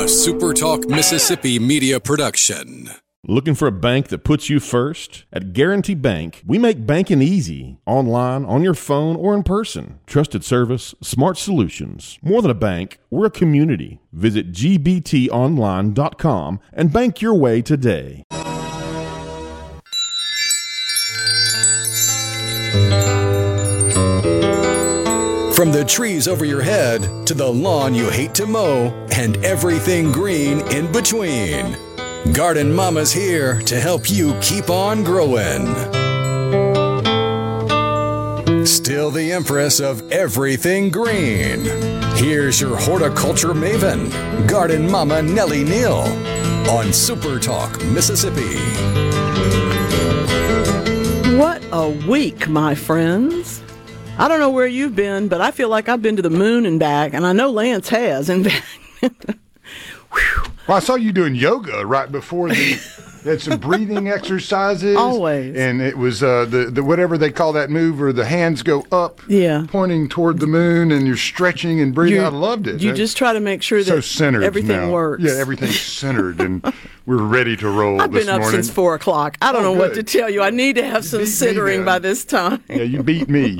SuperTalk Mississippi media production. Looking for a bank that puts you first? At Guarantee Bank, we make banking easy. Online, on your phone, or in person. Trusted service, smart solutions. More than a bank, we're a community. Visit gbtonline.com and bank your way today. From the trees over your head to the lawn you hate to mow and everything green in between. Garden Mama's here to help you keep on growing. Still the empress of everything green. Here's your horticulture maven, Garden Mama Nellie Neal on Super Talk Mississippi. What a week, my friends. I don't know where you've been, but I feel like I've been to the moon and back, and I know Lance has. In fact, well, I saw you doing yoga right before had some breathing exercises. Always. And it was the whatever they call that move where the hands go up, pointing toward the moon, and you're stretching and breathing. I loved it. You just try to make sure that centered everything works. Yeah, everything's centered, and we're ready to roll I've been up since 4 o'clock. I don't know what to tell you. I need to have some centering by this time. Yeah, you beat me.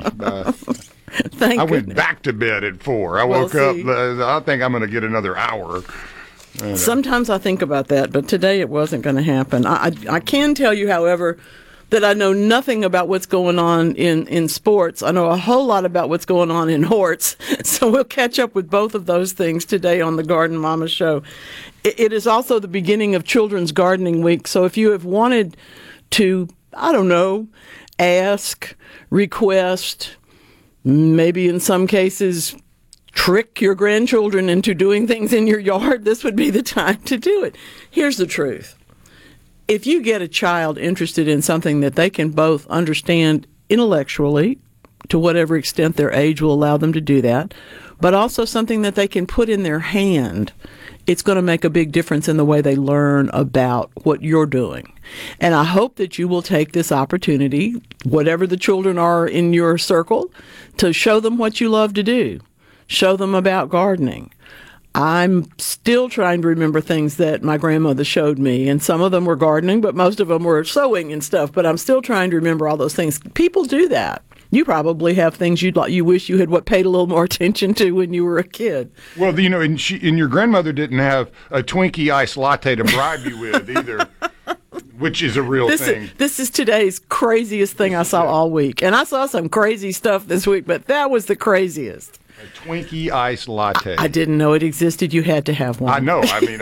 I went back to bed at 4. I woke up. I think I'm going to get another hour. Sometimes I think about that, but today it wasn't going to happen. I can tell you, however, that I know nothing about what's going on in sports. I know a whole lot about what's going on in horts. So we'll catch up with both of those things today on the Garden Mama Show. It is also the beginning of Children's Gardening Week. So if you have wanted to, I don't know, ask, request, maybe in some cases trick your grandchildren into doing things in your yard, this would be the time to do it. Here's the truth. If you get a child interested in something that they can both understand intellectually, to whatever extent their age will allow them to do that, but also something that they can put in their hand, it's going to make a big difference in the way they learn about what you're doing. And I hope that you will take this opportunity, whatever the children are in your circle, to show them what you love to do. Show them about gardening. I'm still trying to remember things that my grandmother showed me, and some of them were gardening, but most of them were sewing and stuff, but I'm still trying to remember all those things. People do that. You probably have things you wish you had paid a little more attention to when you were a kid. Well, you know, and your grandmother didn't have a Twinkie iced latte to bribe you with either. Which is a real thing. This is today's craziest thing I saw all week. And I saw some crazy stuff this week, but that was the craziest. A Twinkie iced latte. I didn't know it existed. You had to have one. I know. I mean,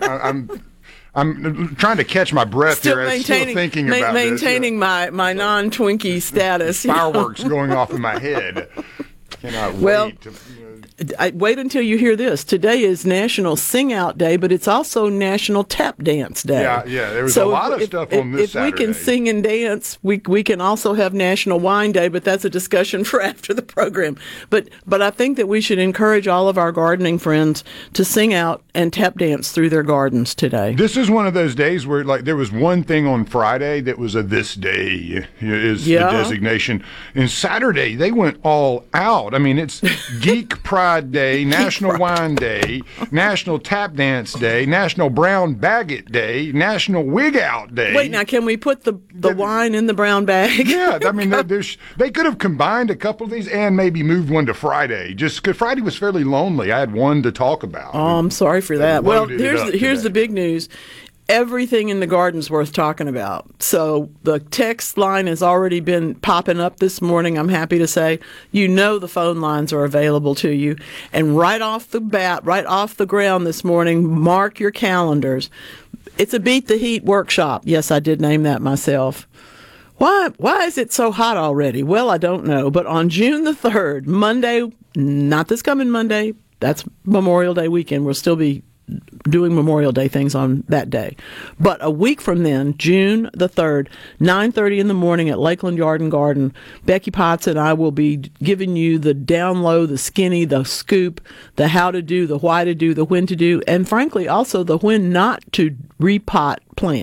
I'm trying to catch my breath still thinking about maintaining my non-Twinkie status. Fireworks going off in my head. Cannot wait to... Wait until you hear this. Today is National Sing Out Day, but it's also National Tap Dance Day. Yeah, there was a lot of stuff on this Saturday. If we can sing and dance, we can also have National Wine Day, but that's a discussion for after the program. But I think that we should encourage all of our gardening friends to sing out and tap dance through their gardens today. This is one of those days where, like, there was one thing on Friday that was a this day is the designation. And Saturday, they went all out. I mean, it's Geek Pride Day, National Wine Day, National Tap Dance Day, National Brown Baguette Day, National Wig Out Day. Wait, now can we put the wine in the brown bag? Yeah, I mean, they could have combined a couple of these and maybe moved one to Friday. Just because Friday was fairly lonely. I had one to talk about. Oh, I'm sorry for that. Well, here's the big news. Everything in the garden's worth talking about. So the text line has already been popping up this morning, I'm happy to say. You know the phone lines are available to you. And right off the bat, right off the ground this morning, mark your calendars. It's a Beat the Heat workshop. Yes, I did name that myself. Why is it so hot already? Well, I don't know. But on June the 3rd, Monday, not this coming Monday, that's Memorial Day weekend. We'll still be doing Memorial Day things on that day. But a week from then, June the 3rd, 9:30 in the morning at Lakeland Yard and Garden, Becky Potts and I will be giving you the down low, the skinny, the scoop, the how to do, the why to do, the when to do, and frankly also the when not to repot plants.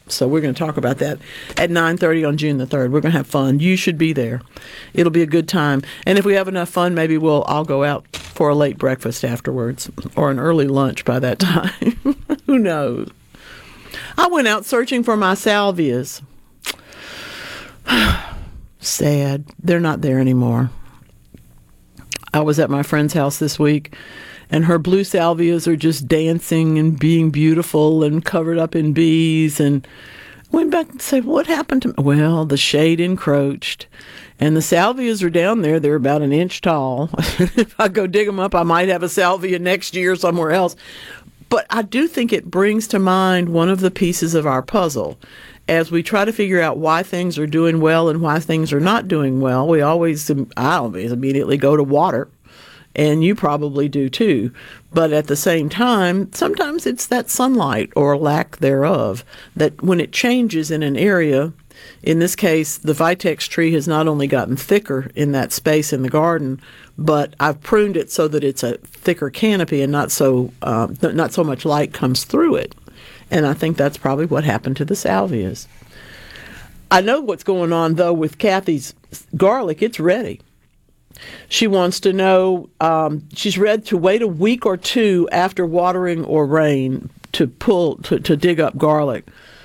So we're going to talk about that at 9:30 on June the 3rd. We're going to have fun. You should be there. It'll be a good time. And if we have enough fun, maybe I'll go out for a late breakfast afterwards or an early lunch by that time. Who knows? I went out searching for my salvias. Sad. They're not there anymore. I was at my friend's house this week, and her blue salvias are just dancing and being beautiful and covered up in bees. And I went back and said, what happened to me? Well, the shade encroached, and the salvias are down there. They're about an inch tall. If I go dig them up, I might have a salvia next year somewhere else. But I do think it brings to mind one of the pieces of our puzzle. As we try to figure out why things are doing well and why things are not doing well, I always immediately go to water. And you probably do too. But at the same time, sometimes it's that sunlight or lack thereof that when it changes in an area, in this case, the Vitex tree has not only gotten thicker in that space in the garden, but I've pruned it so that it's a thicker canopy and not so much light comes through it. And I think that's probably what happened to the salvias. I know what's going on, though, with Kathy's garlic. It's ready. She wants to know, she's ready to wait a week or two after watering or rain to dig up garlic.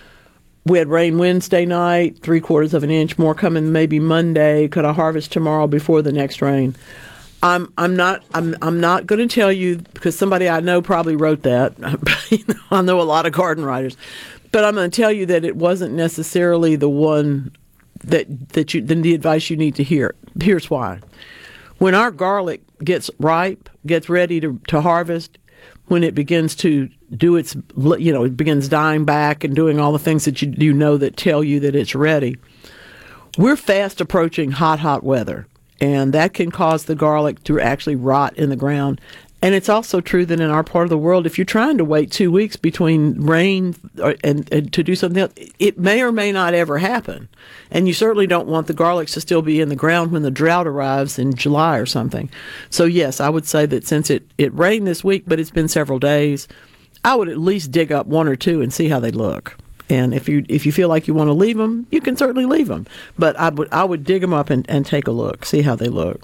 We had rain Wednesday night, 3/4 of an inch, more coming maybe Monday. Could I harvest tomorrow before the next rain? I'm not going to tell you, because somebody I know probably wrote that. I know a lot of garden writers, but I'm going to tell you that it wasn't necessarily the one the advice you need to hear. Here's why. When our garlic gets ripe, gets ready to harvest, when it begins to do its, it begins dying back and doing all the things that you know that tell you that it's ready, we're fast approaching hot weather. And that can cause the garlic to actually rot in the ground. And it's also true that in our part of the world, if you're trying to wait 2 weeks between rain and to do something else, it may or may not ever happen. And you certainly don't want the garlics to still be in the ground when the drought arrives in July or something. So yes, I would say that since it rained this week, but it's been several days, I would at least dig up one or two and see how they look. And if you feel like you want to leave them, you can certainly leave them. But I would dig them up and take a look, see how they look.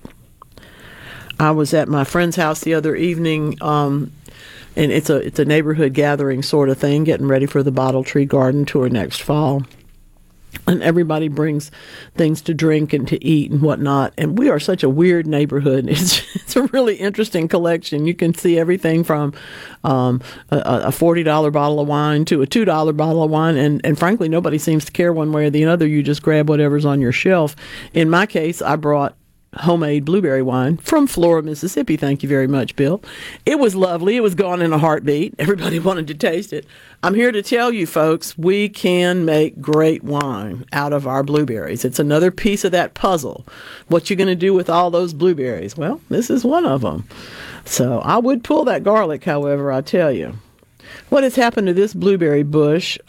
I was at my friend's house the other evening, and it's a neighborhood gathering sort of thing, getting ready for the Bottle Tree Garden tour next fall. And everybody brings things to drink and to eat and whatnot. And we are such a weird neighborhood. It's a really interesting collection. You can see everything from a $40 bottle of wine to a $2 bottle of wine. And frankly, nobody seems to care one way or the other. You just grab whatever's on your shelf. In my case, I brought homemade blueberry wine from Flora, Mississippi. Thank you very much, Bill. It was lovely. It was gone in a heartbeat. Everybody wanted to taste it. I'm here to tell you, folks, we can make great wine out of our blueberries. It's another piece of that puzzle. What you going to do with all those blueberries? Well, this is one of them. So I would pull that garlic, however, I tell you. What has happened to this blueberry bush?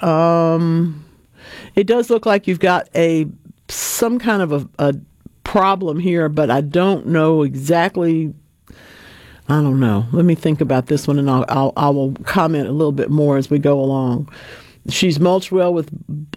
It does look like you've got some kind of a problem here, but I don't know exactly. I don't know. Let me think about this one, and I will comment a little bit more as we go along. She's mulched well with,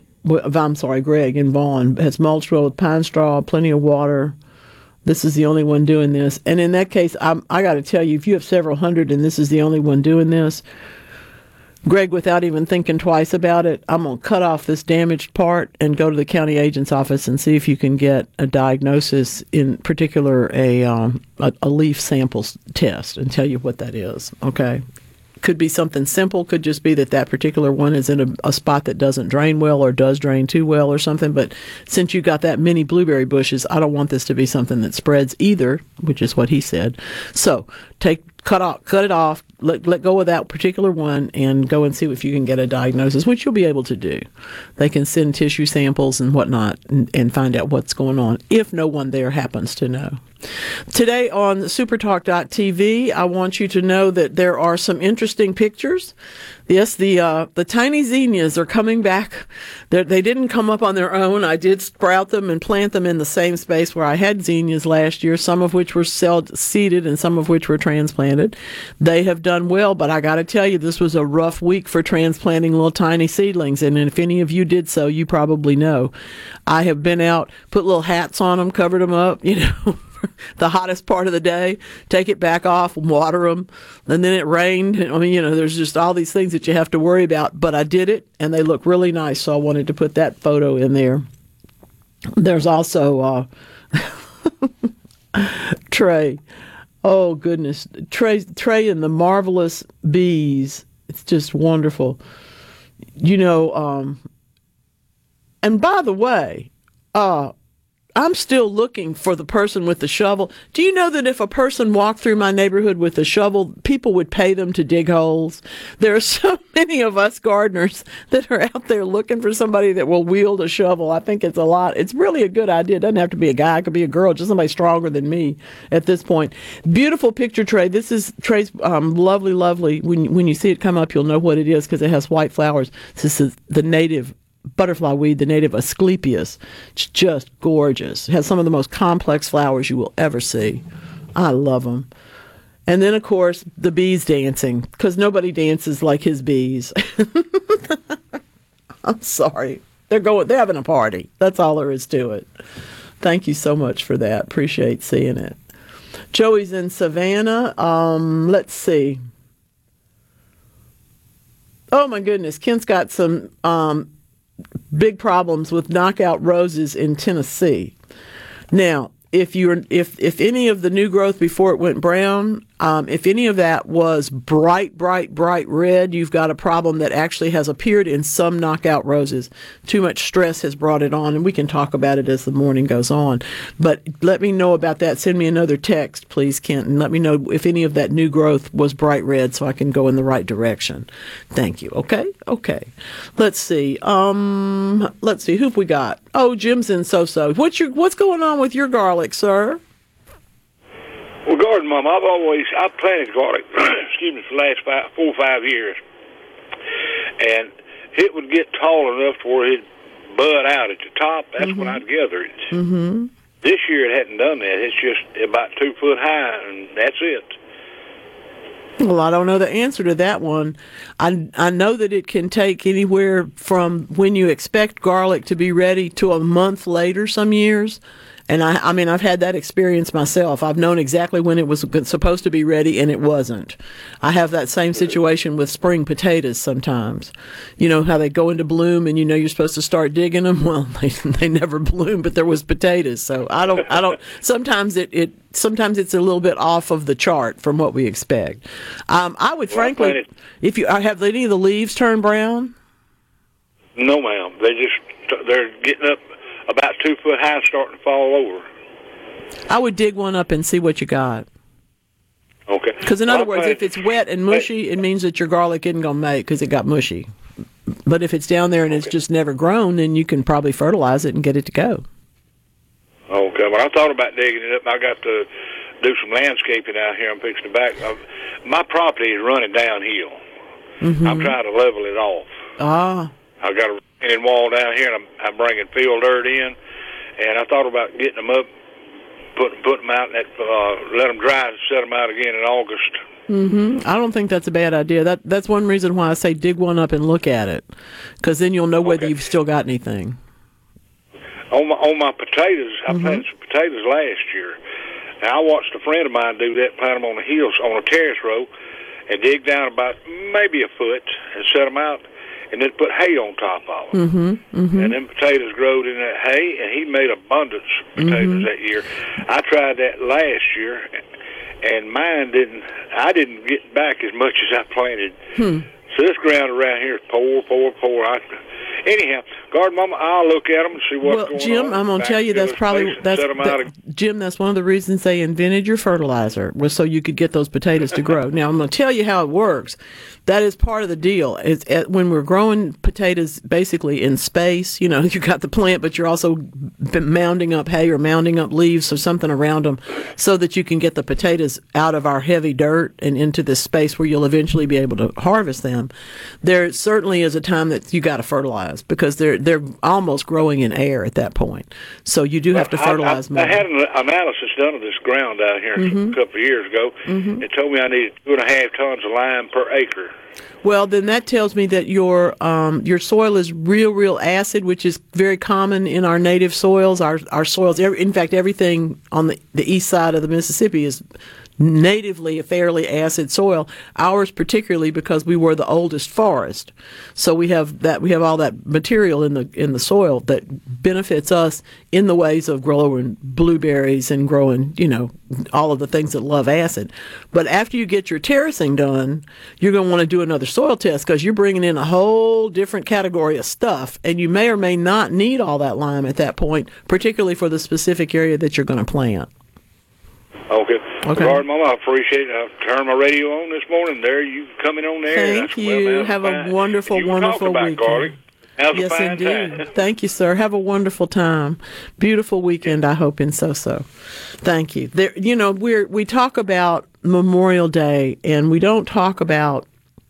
Greg in Vaughn has mulched well with pine straw, plenty of water. This is the only one doing this, and in that case, I got to tell you, if you have several hundred and this is the only one doing this, Greg, without even thinking twice about it, I'm going to cut off this damaged part and go to the county agent's office and see if you can get a diagnosis, in particular a leaf samples test, and tell you what that is, okay? Could be something simple, could just be that particular one is in a spot that doesn't drain well or does drain too well or something, but since you got that many blueberry bushes, I don't want this to be something that spreads either, which is what he said. So cut it off, let go of that particular one, and go and see if you can get a diagnosis, which you'll be able to do. They can send tissue samples and whatnot and find out what's going on, if no one there happens to know. Today on supertalk.tv, I want you to know that there are some interesting pictures. Yes, the tiny zinnias are coming back. They didn't come up on their own. I did sprout them and plant them in the same space where I had zinnias last year, some of which were seeded and some of which were transplanted. They have done well, but I got to tell you, this was a rough week for transplanting little tiny seedlings. And if any of you did so, you probably know. I have been out, put little hats on them, covered them up, the hottest part of the day, take it back off, water them, and then it rained. I mean, there's just all these things that you have to worry about, but I did it, and they look really nice, so I wanted to put that photo in there. There's also Trey. Oh, goodness. Trey and the marvelous bees. It's just wonderful. And by the way, I'm still looking for the person with the shovel. Do you know that if a person walked through my neighborhood with a shovel, people would pay them to dig holes? There are so many of us gardeners that are out there looking for somebody that will wield a shovel. I think it's a lot. It's really a good idea. It doesn't have to be a guy. It could be a girl, just somebody stronger than me at this point. Beautiful picture, Trey. This is Trey's lovely, lovely. When you see it come up, you'll know what it is because it has white flowers. This is the native butterfly weed, the native Asclepias. It's just gorgeous. It has some of the most complex flowers you will ever see. I love them. And then, of course, the bees dancing, because nobody dances like his bees. I'm sorry. They're having a party. That's all there is to it. Thank you so much for that. Appreciate seeing it. Joey's in Savannah. Let's see. Oh, my goodness. Kent's got some big problems with knockout roses in Tennessee. Now, if any of the new growth before it went brown, if any of that was bright red, you've got a problem that actually has appeared in some knockout roses. Too much stress has brought it on, and we can talk about it as the morning goes on. But let me know about that. Send me another text, please, Kent, and let me know if any of that new growth was bright red so I can go in the right direction. Thank you. Okay. Let's see. Who've we got? Oh, Jim's in So-So. What's going on with your garlic, sir? Well, garden mom, I've planted garlic, for the last 4 or 5 years, and it would get tall enough to where it'd bud out at the top. That's when I'd gather it. Mm-hmm. This year it hadn't done that. It's just about 2 foot high, and that's it. Well, I don't know the answer to that one. I know that it can take anywhere from when you expect garlic to be ready to a month later some years. And I mean, I've had that experience myself. I've known exactly when it was supposed to be ready, and it wasn't. I have that same situation with spring potatoes sometimes. You know how they go into bloom, and you're supposed to start digging them. Well, they never bloom, but there was potatoes. So I don't. Sometimes sometimes it's a little bit off of the chart from what we expect. I would frankly, if you have any of the leaves turn brown. No, ma'am. They're getting up about 2 foot high, starting to fall over. I would dig one up and see what you got. Okay. Because in other words, if it's wet and mushy, it means that your garlic isn't going to make because it got mushy. But if it's down there and it's just never grown, then you can probably fertilize it and get it to go. Okay. Well, I thought about digging it up. I got to do some landscaping out here. I'm fixing to back. My property is running downhill. Mm-hmm. I'm trying to level it off. I got a retaining wall down here, and I'm bringing field dirt in, and I thought about getting them up, put them out, and let them dry and set them out again in August. Mm-hmm. I don't think that's a bad idea. That's one reason why I say dig one up and look at it, because then you'll know whether you've still got anything. On my potatoes, I planted some potatoes last year. Now, I watched a friend of mine do that, plant them on the hills, on a terrace row, and dig down about maybe a foot and set them out, and then put hay on top of them. And then potatoes growed in that hay, and he made abundance of potatoes that year. I tried that last year, and I didn't get back as much as I planted. So this ground around here is poor. Anyhow, Garden Mama, I'll look at them and see what's going on. Well, Jim, I'm going to tell you Jim, that's one of the reasons they invented your fertilizer, was so you could get those potatoes to grow. Now, I'm going to tell you how it works. That is part of the deal. When we're growing potatoes basically in space, you got the plant, but you're also mounding up hay or mounding up leaves or something around them so that you can get the potatoes out of our heavy dirt and into this space where you'll eventually be able to harvest them. There certainly is a time that you got to fertilize because they're almost growing in air at that point. So you do have to fertilize more. I had an analysis done of this ground out here a couple of years ago. It told me I needed 2.5 tons of lime per acre. Well, then that tells me that your soil is real acid, which is very common in our native soils. Our soils, in fact, everything on the east side of the Mississippi is natively a fairly acid soil. Ours particularly because we were the oldest forest, so we have all that material in the soil that benefits us in the ways of growing blueberries and growing all of the things that love acid. But after you get your terracing done, you're going to want to do another soil test because you're bringing in a whole different category of stuff, and you may or may not need all that lime at that point, particularly for the specific area that you're going to plant. Okay. Garden Mama, I appreciate it. I turned my radio on this morning. There you coming on there. Thank you. Have a wonderful weekend. Garlic. Yes, indeed. Thank you, sir. Have a wonderful time. Beautiful weekend, I hope, in SoSo. Thank you. We talk about Memorial Day, and we don't talk about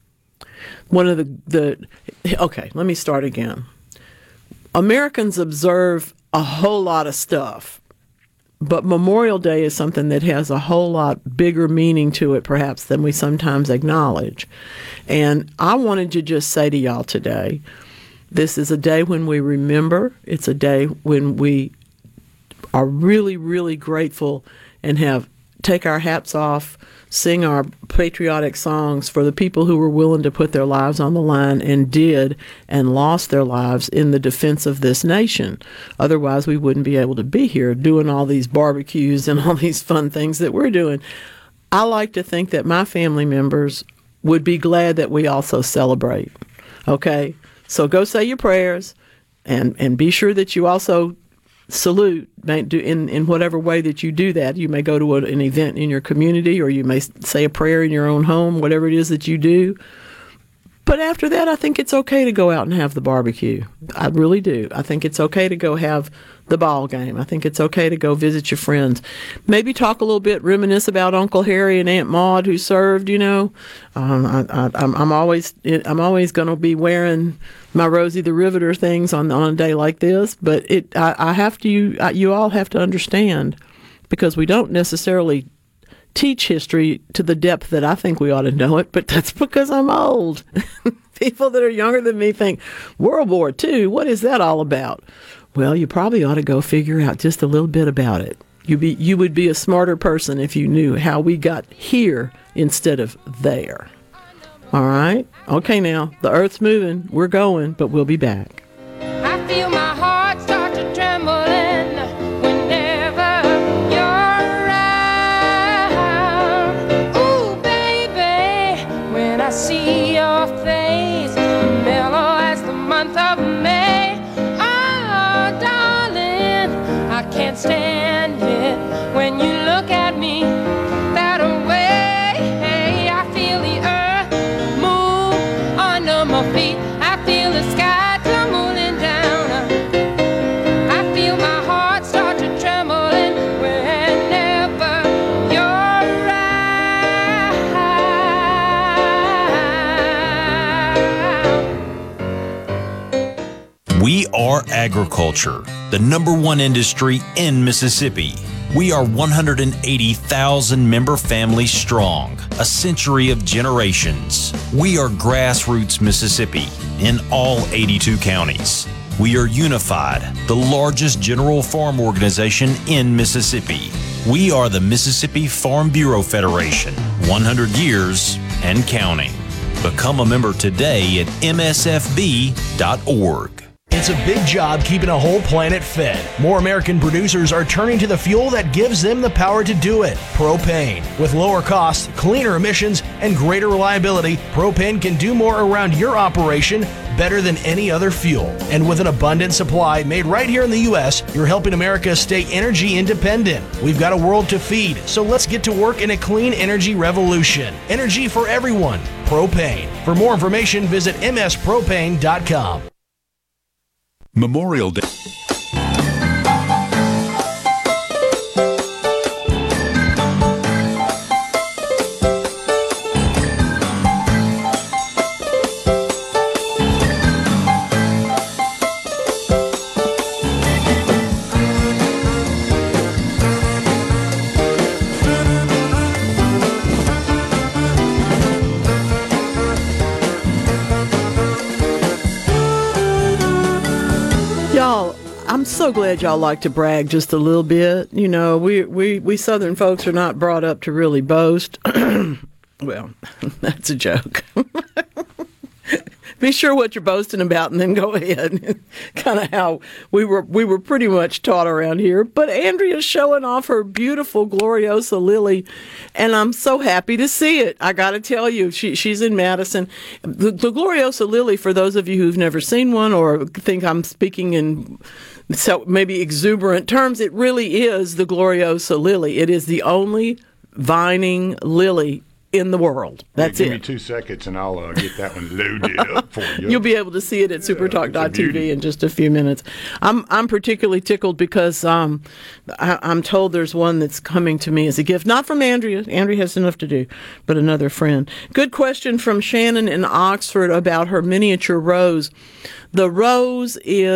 one of the okay, let me start again. Americans observe a whole lot of stuff. But Memorial Day is something that has a whole lot bigger meaning to it, perhaps, than we sometimes acknowledge. And I wanted to just say to y'all today, this is a day when we remember. It's a day when we are really, really grateful and take our hats off, sing our patriotic songs for the people who were willing to put their lives on the line and did and lost their lives in the defense of this nation. Otherwise, we wouldn't be able to be here doing all these barbecues and all these fun things that we're doing. I like to think that my family members would be glad that we also celebrate. Okay? So go say your prayers and be sure that you also salute in whatever way that you do that. You may go to an event in your community, or you may say a prayer in your own home, whatever it is that you do. But after that, I think it's okay to go out and have the barbecue. I really do. I think it's okay to go have the ball game. I think it's okay to go visit your friends. Maybe talk a little bit, reminisce about Uncle Harry and Aunt Maud who served. I'm always going to be wearing my Rosie the Riveter things on a day like this. But you all have to understand, because we don't necessarily teach history to the depth that I think we ought to know it, but that's because I'm old. People that are younger than me think, World War II, what is that all about? Well, you probably ought to go figure out just a little bit about it. You would be a smarter person if you knew how we got here instead of there. All right? Okay, now, the earth's moving. We're going, but we'll be back. I feel my heart start to trembling whenever you're around. Ooh, baby, when I see your face, mellow as the month of May. Oh, darling, I can't stand it when you look at me that way. I feel the earth move under my feet. I feel the sky tumbling down. I feel my heart start to trembling whenever you're around. We are agriculture, the #1 industry in Mississippi. We are 180,000 member families strong, a century of generations. We are Grassroots Mississippi in all 82 counties. We are unified, the largest general farm organization in Mississippi. We are the Mississippi Farm Bureau Federation, 100 years and counting. Become a member today at msfb.org. It's a big job keeping a whole planet fed. More American producers are turning to the fuel that gives them the power to do it, propane. With lower costs, cleaner emissions, and greater reliability, propane can do more around your operation better than any other fuel. And with an abundant supply made right here in the U.S., you're helping America stay energy independent. We've got a world to feed, so let's get to work in a clean energy revolution. Energy for everyone. Propane. For more information, visit mspropane.com. Memorial Day. I'm so glad y'all like to brag just a little bit. You know, we Southern folks are not brought up to really boast. Well, that's a joke. Be sure what you're boasting about and then go ahead. Kind of how we were pretty much taught around here. But Andrea's showing off her beautiful Gloriosa lily, and I'm so happy to see it. I got to tell you, she's in Madison. The Gloriosa lily, for those of you who've never seen one or think I'm speaking in so maybe exuberant terms, it really is the Gloriosa lily. It is the only vining lily in the world. That's Give it. me 2 seconds and I'll get that one loaded up for you. You'll be able to see it at supertalk.tv in just a few minutes. I'm particularly tickled because I'm told there's one that's coming to me as a gift, not from Andrea. Andrea has enough to do, but another friend. Good question from Shannon in Oxford about her miniature rose. The rose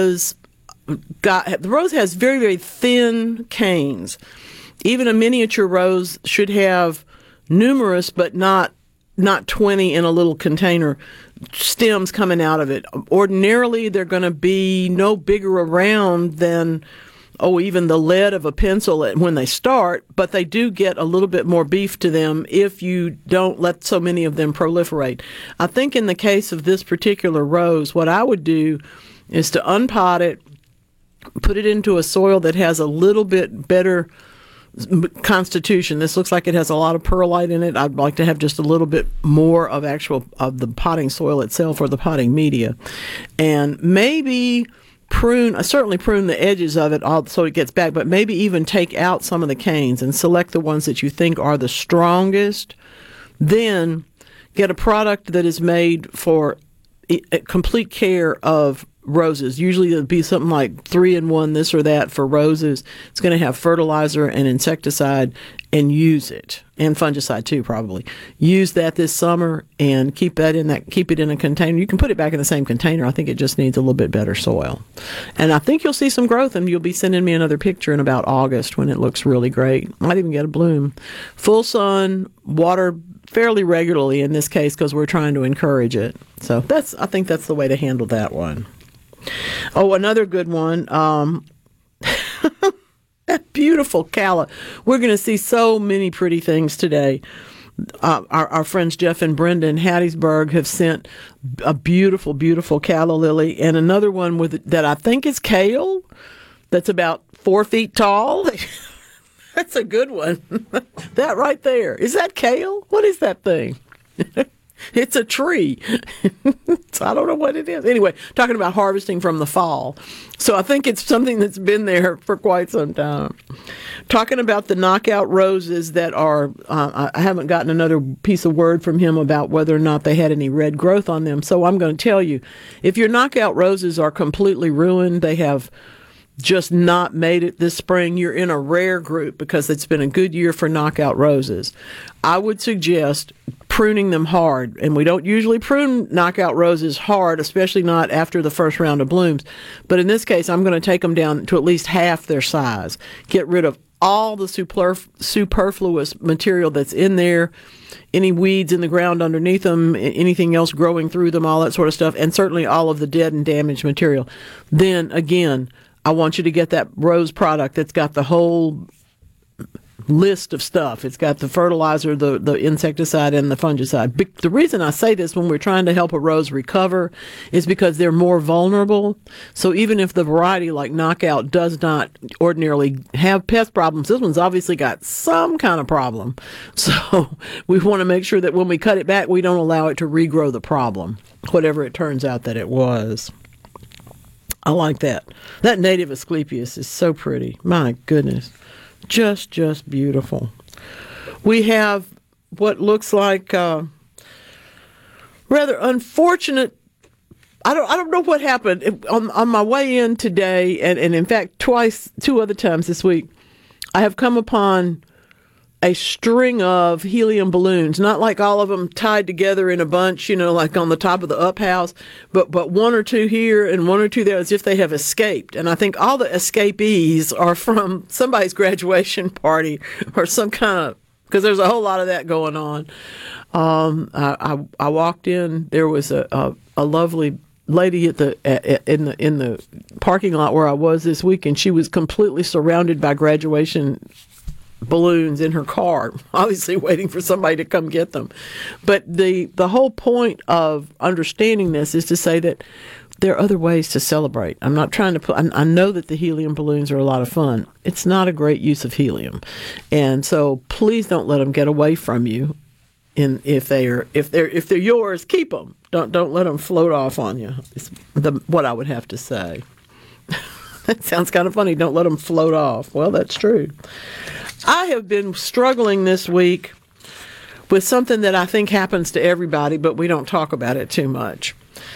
has very, very thin canes. Even a miniature rose should have numerous, but not 20 in a little container, stems coming out of it. Ordinarily, they're going to be no bigger around than, even the lead of a pencil when they start, but they do get a little bit more beef to them if you don't let so many of them proliferate. I think in the case of this particular rose, what I would do is to unpot it, put it into a soil that has a little bit better constitution. This looks like it has a lot of perlite in it. I'd like to have just a little bit more of the potting soil itself or the potting media. And maybe certainly prune the edges of it so it gets back, but maybe even take out some of the canes and select the ones that you think are the strongest. Then get a product that is made for complete care of roses. Usually it'll be something like 3-in-1 this or that for roses. It's going to have fertilizer and insecticide, and use it, and fungicide too probably. Use that this summer and keep it in a container. You can put it back in the same container. I think it just needs a little bit better soil. And I think you'll see some growth, and you'll be sending me another picture in about August when it looks really great. Might even get a bloom. Full sun, water fairly regularly in this case because we're trying to encourage it. So I think that's the way to handle that one. Oh, another good one. That beautiful calla. We're going to see so many pretty things today. Our friends Jeff and Brenda in Hattiesburg have sent a beautiful, beautiful calla lily, and another one that I think is kale. That's about 4 feet tall. That's a good one. That right there. Is that kale? What is that thing? It's a tree. So I don't know what it is. Anyway, talking about harvesting from the fall. So I think it's something that's been there for quite some time. Talking about the knockout roses that are, I haven't gotten another piece of word from him about whether or not they had any red growth on them. So I'm going to tell you, if your knockout roses are completely ruined, they have just not made it this spring, you're in a rare group because it's been a good year for knockout roses. I would suggest pruning them hard, and we don't usually prune knockout roses hard, especially not after the first round of blooms. But in this case, I'm going to take them down to at least half their size. Get rid of all the superfluous material that's in there, any weeds in the ground underneath them, anything else growing through them, all that sort of stuff, and certainly all of the dead and damaged material. Then, again, I want you to get that rose product that's got the whole list of stuff. It's got the fertilizer, the insecticide, and the fungicide. The reason I say this when we're trying to help a rose recover is because they're more vulnerable. So even if the variety like Knockout does not ordinarily have pest problems, this one's obviously got some kind of problem. So we want to make sure that when we cut it back, we don't allow it to regrow the problem, whatever it turns out that it was. I like that. That native Asclepias is so pretty. My goodness. Just beautiful. We have what looks like rather unfortunate. I don't know what happened on my way in today, and in fact two other times this week. I have come upon a string of helium balloons, not like all of them tied together in a bunch, like on the top of the up house, but one or two here and one or two there, as if they have escaped. And I think all the escapees are from somebody's graduation party or some kind of, because there's a whole lot of that going on. I walked in, there was a lovely lady in the parking lot where I was this week, and she was completely surrounded by graduation balloons in her car, obviously waiting for somebody to come get them. But the whole point of understanding this is to say that there are other ways to celebrate. I'm not trying to I know that the helium balloons are a lot of fun. It's not a great use of helium. And so please don't let them get away from you. And if they're yours, keep them. Don't let them float off on you. It's what I would have to say. That sounds kind of funny. Don't let them float off. Well, that's true. I have been struggling this week with something that I think happens to everybody, but we don't talk about it too much.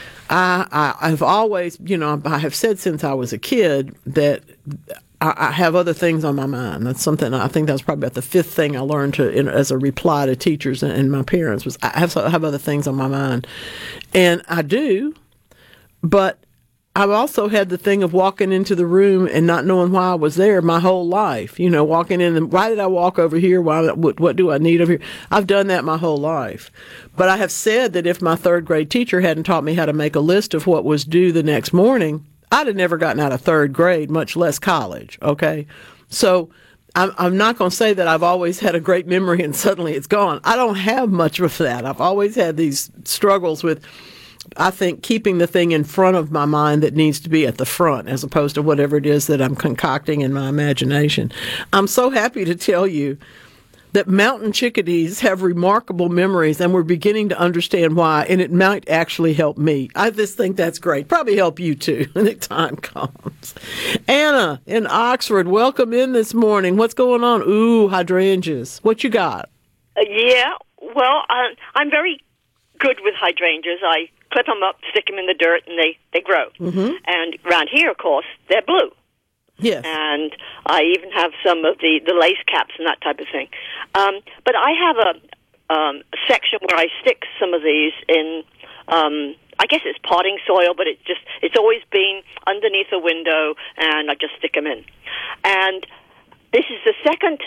I've always, I have said since I was a kid that I have other things on my mind. That's something, I think that's probably about the fifth thing I learned as a reply to teachers and my parents was I have other things on my mind. And I do, but I've also had the thing of walking into the room and not knowing why I was there my whole life. Walking in and why did I walk over here? What do I need over here? I've done that my whole life. But I have said that if my third grade teacher hadn't taught me how to make a list of what was due the next morning, I'd have never gotten out of third grade, much less college. Okay. So I'm not going to say that I've always had a great memory and suddenly it's gone. I don't have much of that. I've always had these struggles with, I think, keeping the thing in front of my mind that needs to be at the front as opposed to whatever it is that I'm concocting in my imagination. I'm so happy to tell you that mountain chickadees have remarkable memories, and we're beginning to understand why, and it might actually help me. I just think that's great. Probably help you, too, when the time comes. Anna in Oxford, welcome in this morning. What's going on? Ooh, hydrangeas. What you got? Well, I'm very good with hydrangeas. I clip them up, stick them in the dirt, and they grow. Mm-hmm. And around here, of course, they're blue. Yes. And I even have some of the lace caps and that type of thing. But I have a section where I stick some of these in, I guess it's potting soil, but it's always been underneath a window, and I just stick them in. And this is the second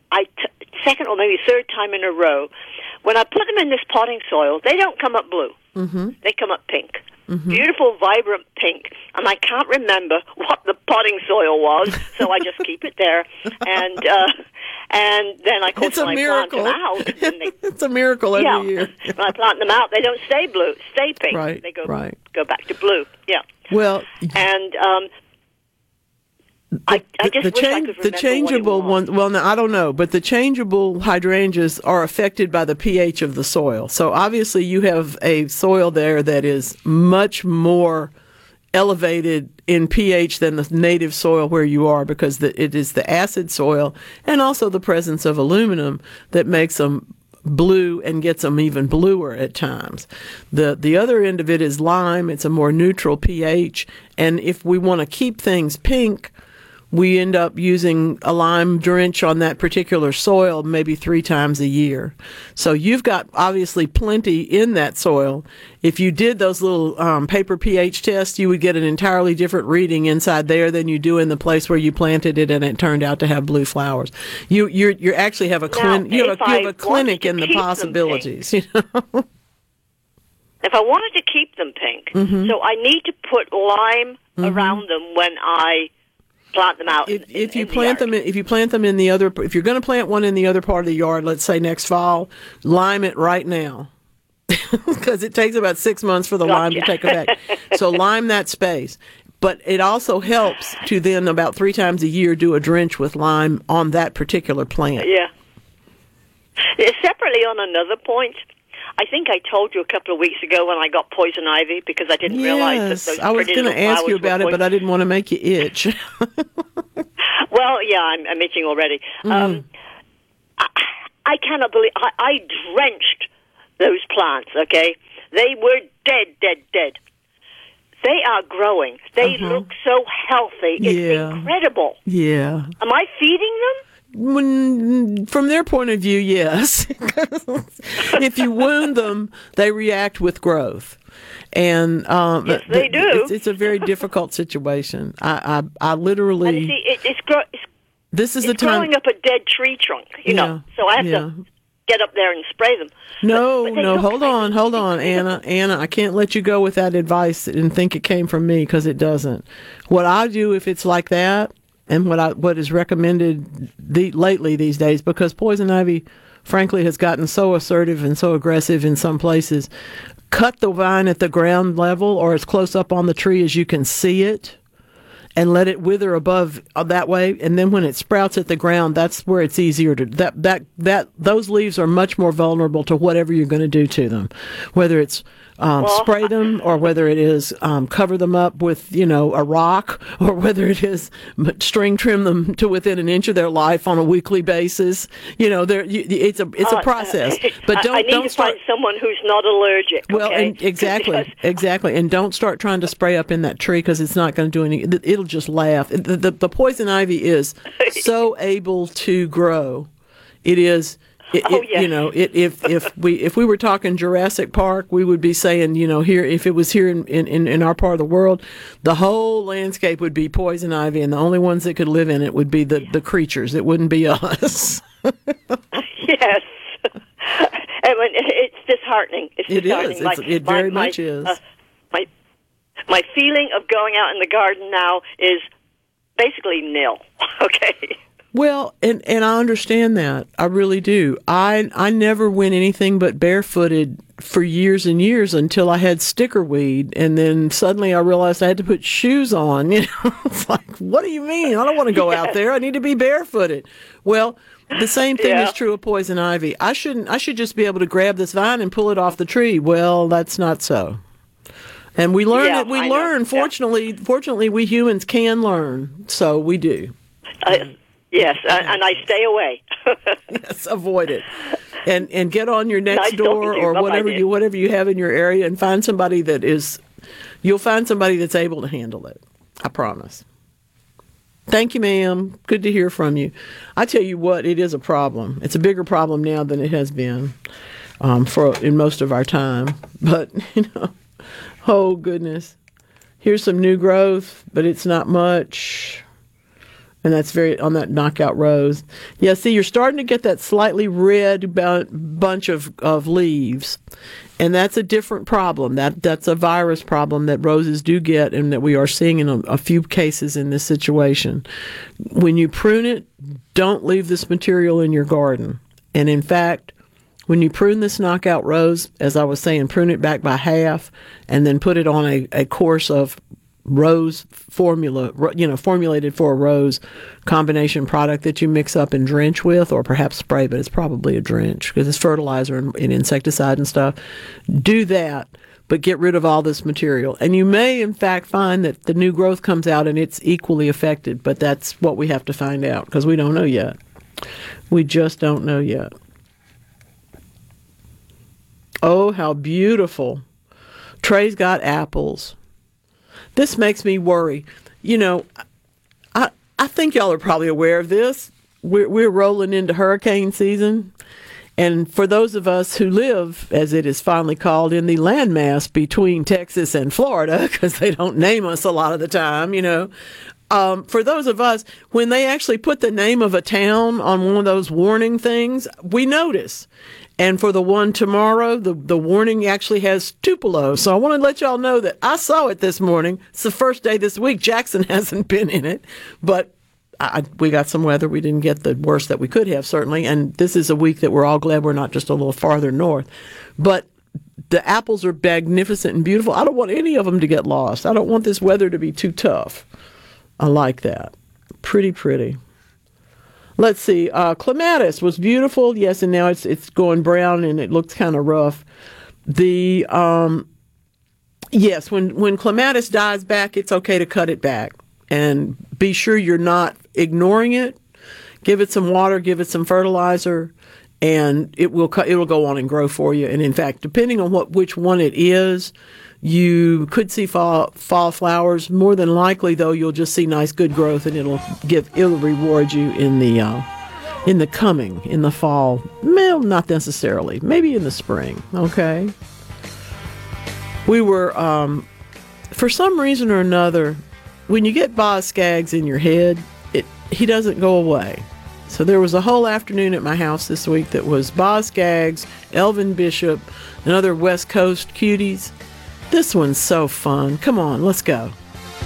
or maybe third time in a row. When I put them in this potting soil, they don't come up blue. Mm-hmm. They come up pink. Mm-hmm. Beautiful, vibrant pink. And I can't remember what the potting soil was, so I just keep it there. And then, of course, when I plant them out... It's a miracle every year. When I plant them out, they don't stay blue, stay pink. Right, they go back to blue. Yeah. Well... And... I just wish I could remember the changeable ones. Well, no, I don't know, but the changeable hydrangeas are affected by the pH of the soil. So obviously, you have a soil there that is much more elevated in pH than the native soil where you are, because it is the acid soil and also the presence of aluminum that makes them blue and gets them even bluer at times. The other end of it is lime. It's a more neutral pH, and if we want to keep things pink, we end up using a lime drench on that particular soil maybe 3 times a year. So you've got obviously plenty in that soil. If you did those little paper pH tests, you would get an entirely different reading inside there than you do in the place where you planted it and it turned out to have blue flowers. You actually have a you have a clinic in the possibilities. If I wanted to keep them pink, mm-hmm. so I need to put lime mm-hmm. around them when I plant them out. If you plant them in the other, if you're going to plant one in the other part of the yard, let's say next fall, lime it right now. Because it takes about 6 months for the lime to take effect. So lime that space. But it also helps to then about 3 times a year do a drench with lime on that particular plant. Yeah. Separately, on another point, I think I told you a couple of weeks ago when I got poison ivy because I didn't realize that those I was going to ask you about it, but I didn't want to make you itch. Well, yeah, I'm itching already. I cannot believe I drenched those plants, okay? They were dead. They are growing. They look so healthy. It's incredible. Yeah. Am I feeding them? From their point of view, yes. If you wound them, they react with growth. And yes, they do. It's a very difficult situation. I literally... And see, it's growing up a dead tree trunk, you know, so I have to get up there and spray them. No, hold on, Anna. Anna, I can't let you go with that advice and think it came from me, because it doesn't. What I do if it's like that, and what is recommended lately these days, because poison ivy, frankly, has gotten so assertive and so aggressive in some places, cut the vine at the ground level or as close up on the tree as you can see it, and let it wither above that way. And then when it sprouts at the ground, that's where it's easier to, those leaves are much more vulnerable to whatever you're going to do to them, whether it's spray them, or whether it is cover them up with, a rock, or whether it is string trim them to within an inch of their life on a weekly basis. It's a process. But I need to find someone who's not allergic. Well, okay? and exactly, and don't start trying to spray up in that tree, because it's not going to do any. It'll just laugh. The poison ivy is so able to grow. It is. If we were talking Jurassic Park, we would be saying, here, if it was here in our part of the world, the whole landscape would be poison ivy, and the only ones that could live in it would be the creatures. It wouldn't be us. Yes. It's disheartening. It is. It very much is. My feeling of going out in the garden now is basically nil. Okay. Well, and I understand that. I really do. I never went anything but barefooted for years and years until I had sticker weed, and then suddenly I realized I had to put shoes on. It's like, what do you mean? I don't want to go out there. I need to be barefooted. Well, the same thing is true of poison ivy. I should just be able to grab this vine and pull it off the tree. Well, that's not so. And we learn that we learn. Fortunately, we humans can learn, so we do. Yes, and I stay away. Yes, avoid it, and get on your next door or whatever you have in your area, and find somebody you'll find somebody that's able to handle it. I promise. Thank you, ma'am. Good to hear from you. I tell you what, it is a problem. It's a bigger problem now than it has been in most of our time. But oh goodness, here's some new growth, but it's not much. And that's on that knockout rose. Yeah, see, you're starting to get that slightly red bunch of leaves. And that's a different problem. That's a virus problem that roses do get, and that we are seeing in a few cases in this situation. When you prune it, don't leave this material in your garden. And in fact, when you prune this knockout rose, as I was saying, prune it back by half, and then put it on a course of rose formula, formulated for a rose combination product that you mix up and drench with, or perhaps spray, but it's probably a drench because it's fertilizer and insecticide and stuff. Do that, but get rid of all this material. And you may, in fact, find that the new growth comes out and it's equally affected, but that's what we have to find out, because we don't know yet. We just don't know yet. Oh, how beautiful. Trey's got apples. This makes me worry. I think y'all are probably aware of this. We're rolling into hurricane season. And for those of us who live, as it is finally called, in the landmass between Texas and Florida, because they don't name us a lot of the time, for those of us, when they actually put the name of a town on one of those warning things, we notice. And for the one tomorrow, the warning actually has Tupelo. So I want to let y'all know that I saw it this morning. It's the first day this week. Jackson hasn't been in it, but we got some weather. We didn't get the worst that we could have, certainly. And this is a week that we're all glad we're not just a little farther north. But the apples are magnificent and beautiful. I don't want any of them to get lost. I don't want this weather to be too tough. I like that. Pretty. Let's see. Clematis was beautiful. Yes, and now it's going brown and it looks kind of rough. Yes, when clematis dies back, it's okay to cut it back. And be sure you're not ignoring it. Give it some water, give it some fertilizer, and it'll go on and grow for you. And in fact, depending on which one it is, you could see fall flowers. More than likely, though, you'll just see nice, good growth, and it'll reward you in the fall. Well, not necessarily. Maybe in the spring. Okay. We were, for some reason or another, when you get Boz Scaggs in your head, he doesn't go away. So there was a whole afternoon at my house this week that was Boz Scaggs, Elvin Bishop, and other West Coast cuties. This one's so fun. Come on, let's go.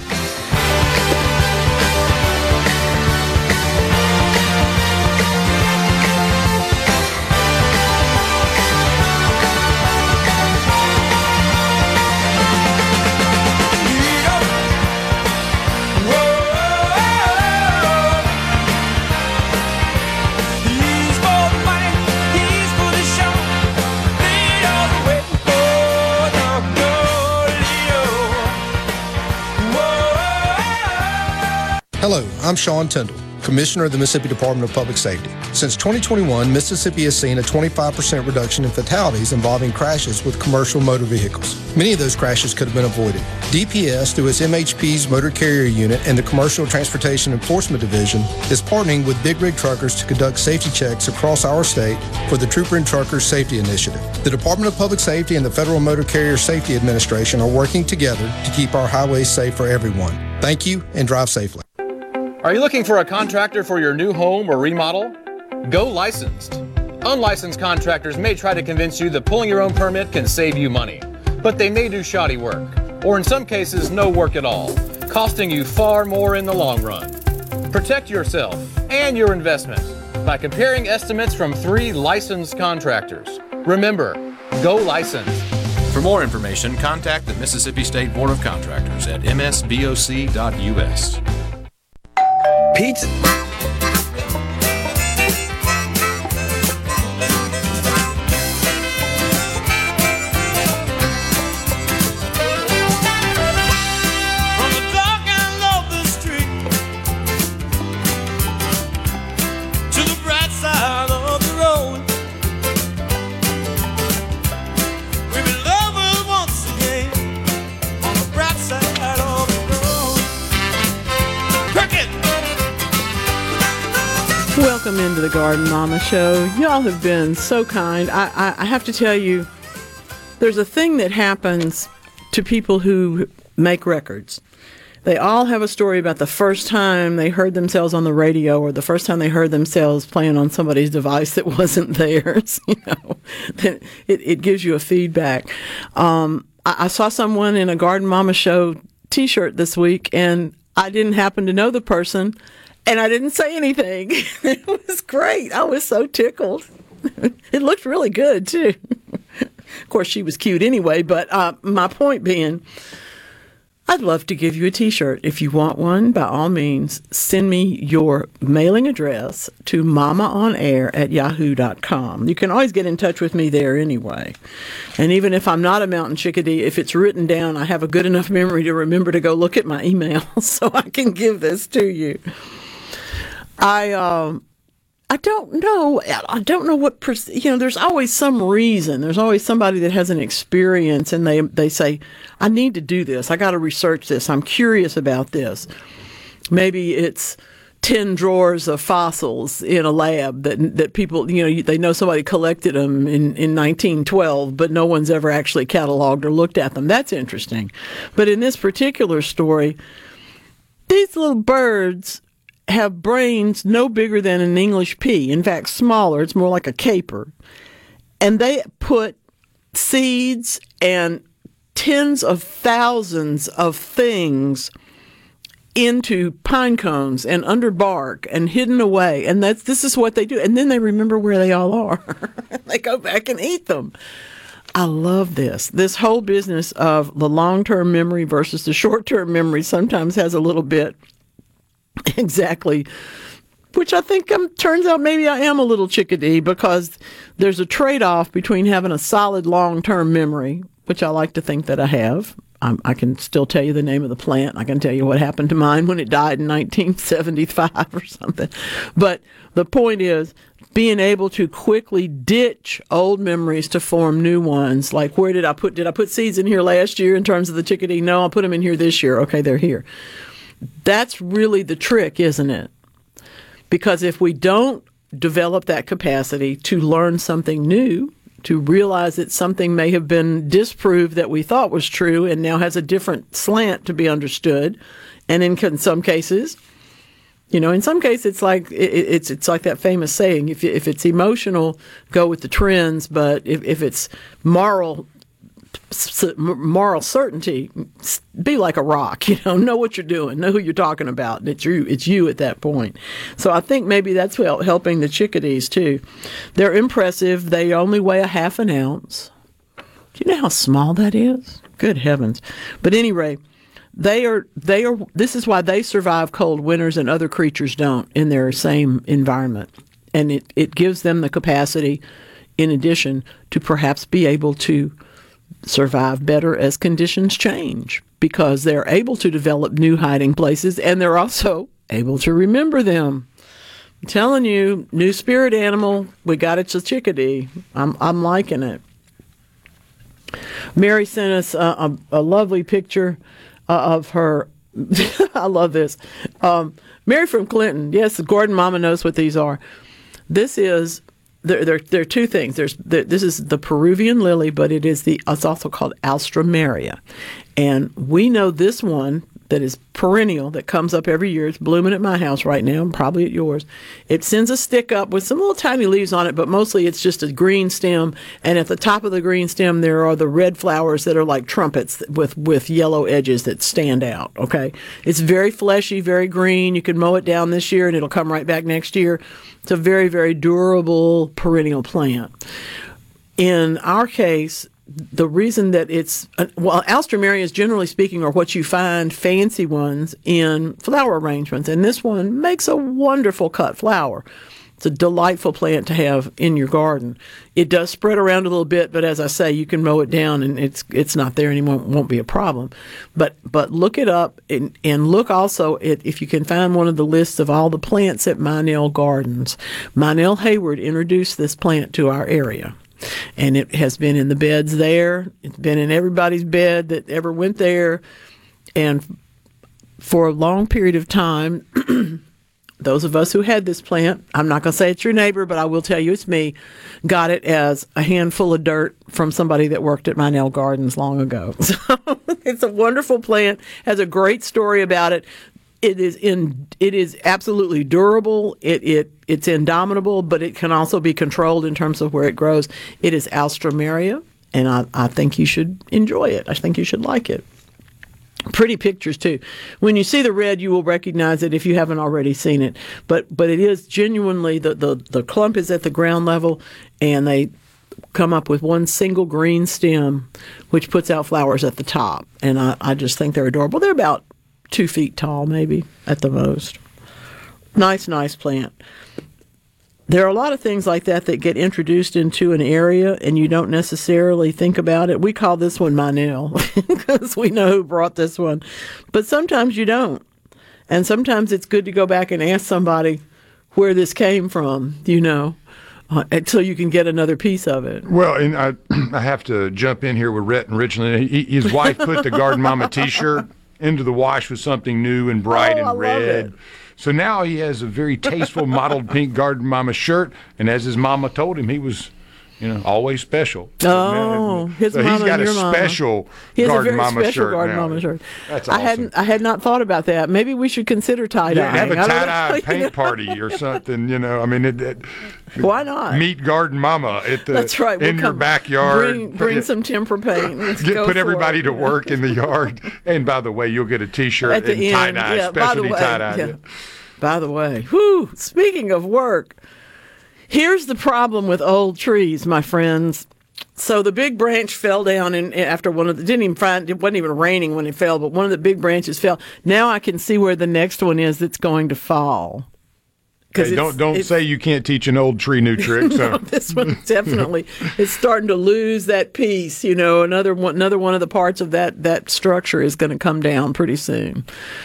Hello, I'm Sean Tyndall, Commissioner of the Mississippi Department of Public Safety. Since 2021, Mississippi has seen a 25% reduction in fatalities involving crashes with commercial motor vehicles. Many of those crashes could have been avoided. DPS, through its MHP's Motor Carrier Unit and the Commercial Transportation Enforcement Division, is partnering with Big Rig Truckers to conduct safety checks across our state for the Trooper and Truckers Safety Initiative. The Department of Public Safety and the Federal Motor Carrier Safety Administration are working together to keep our highways safe for everyone. Thank you, and drive safely. Are you looking for a contractor for your new home or remodel? Go licensed. Unlicensed contractors may try to convince you that pulling your own permit can save you money, but they may do shoddy work, or in some cases, no work at all, costing you far more in the long run. Protect yourself and your investment by comparing estimates from 3 licensed contractors. Remember, go licensed. For more information, contact the Mississippi State Board of Contractors at msboc.us. Pizza. Welcome into the Garden Mama Show. Y'all have been so kind. I have to tell you, there's a thing that happens to people who make records. They all have a story about the first time they heard themselves on the radio or the first time they heard themselves playing on somebody's device that wasn't theirs. You know, it gives you a feedback. I saw someone in a Garden Mama Show T-shirt this week, and I didn't happen to know the person. And I didn't say anything. It was great. I was so tickled. It looked really good, too. Of course, she was cute anyway, but my point being, I'd love to give you a T-shirt. If you want one, by all means, send me your mailing address to mamaonair@yahoo.com. You can always get in touch with me there anyway. And even if I'm not a mountain chickadee, if it's written down, I have a good enough memory to remember to go look at my email so I can give this to you. I don't know. I don't know what, there's always some reason. There's always somebody that has an experience and they say, I need to do this. I got to research this. I'm curious about this. Maybe it's 10 drawers of fossils in a lab that people, they know somebody collected them in 1912, but no one's ever actually cataloged or looked at them. That's interesting. But in this particular story, these little birds have brains no bigger than an English pea. In fact, smaller. It's more like a caper. And they put seeds and tens of thousands of things into pine cones and under bark and hidden away. And this is what they do. And then they remember where they all are. They go back and eat them. I love this whole business of the long-term memory versus the short-term memory sometimes has a little bit exactly, which I think turns out maybe I am a little chickadee, because there's a trade-off between having a solid long-term memory, which I like to think that I have. I can still tell you the name of the plant. I can tell you what happened to mine when it died in 1975 or something. But the point is being able to quickly ditch old memories to form new ones. Like, did I put seeds in here last year in terms of the chickadee? No, I'll put them in here this year. Okay, they're here. That's really the trick, isn't it? Because if we don't develop that capacity to learn something new, to realize that something may have been disproved that we thought was true and now has a different slant to be understood, and in some cases, it's like it's like that famous saying: if it's emotional, go with the trends, but if it's moral certainty, be like a rock. Know what you're doing, know who you're talking about, and it's you at that point. So I think maybe that's helping the chickadees too. They're impressive. They only weigh a half an ounce. Do you know how small that is? Good heavens! But anyway, they are. This is why they survive cold winters and other creatures don't in their same environment, and it gives them the capacity, in addition, to perhaps be able to survive better as conditions change, because they're able to develop new hiding places, and they're also able to remember them. I'm telling you, new spirit animal, we got it to chickadee. I'm liking it. Mary sent us a lovely picture of her. I love this. Mary from Clinton. Yes, Gordon Mama knows what these are. This is. There are two things. This is the Peruvian lily, but it's also called Alstroemeria. And we know this one that is perennial, that comes up every year. It's blooming at my house right now, and probably at yours. It sends a stick up with some little tiny leaves on it, but mostly it's just a green stem. And at the top of the green stem, there are the red flowers that are like trumpets with yellow edges that stand out, okay? It's very fleshy, very green. You can mow it down this year, and it'll come right back next year. It's a very, very durable perennial plant. In our case, the reason that Alstroemerias, generally speaking, are what you find fancy ones in flower arrangements. And this one makes a wonderful cut flower. It's a delightful plant to have in your garden. It does spread around a little bit, but as I say, you can mow it down and it's not there anymore. It won't be a problem. But look it up and look also at, if you can find one of the lists of all the plants at Mynell Gardens. Mynell Hayward introduced this plant to our area. And it has been in the beds there. It's been in everybody's bed that ever went there. And for a long period of time, those of us who had this plant, I'm not going to say it's your neighbor, but I will tell you it's me, got it as a handful of dirt from somebody that worked at Mynell Gardens long ago. So it's a wonderful plant, has a great story about it. It is absolutely durable. It's indomitable, but it can also be controlled in terms of where it grows. It is Alstroemeria, and I think you should enjoy it. I think you should like it. Pretty pictures too. When you see the red, you will recognize it if you haven't already seen it. But it is genuinely the clump is at the ground level, and they come up with one single green stem, which puts out flowers at the top. And I just think they're adorable. They're about 2 feet tall, maybe, at the most. Nice plant. There are a lot of things like that get introduced into an area, and you don't necessarily think about it. We call this one Mynell, because we know who brought this one. But sometimes you don't. And sometimes it's good to go back and ask somebody where this came from, until you can get another piece of it. Well, and I have to jump in here with Rhett and Richland. His wife put the Garden Mama T-shirt into the wash with something new and bright and red. So now he has a very tasteful mottled pink Garden Mama shirt, and as his mama told him, he was always special. Oh, his so mama he's got and a your special mama. He has Garden a very Mama special shirt Garden now. Mama shirt. That's awesome. I had not thought about that. Maybe we should consider tie-dye. Yeah, have a tie-dye paint party or something, I mean, why not? Meet Garden Mama at the That's right. in your backyard. Bring some temper paint. Put everybody to work in the yard. And by the way, you'll get a T-shirt and tie-dye, specialty tie-dye. Yeah. By the way, speaking of work, here's the problem with old trees, my friends. So the big branch fell down after one of the, it wasn't even raining when it fell, but one of the big branches fell. Now I can see where the next one is that's going to fall. Hey, don't say you can't teach an old tree new tricks. No, this one definitely is starting to lose that piece. Another one of the parts of that structure is going to come down pretty soon.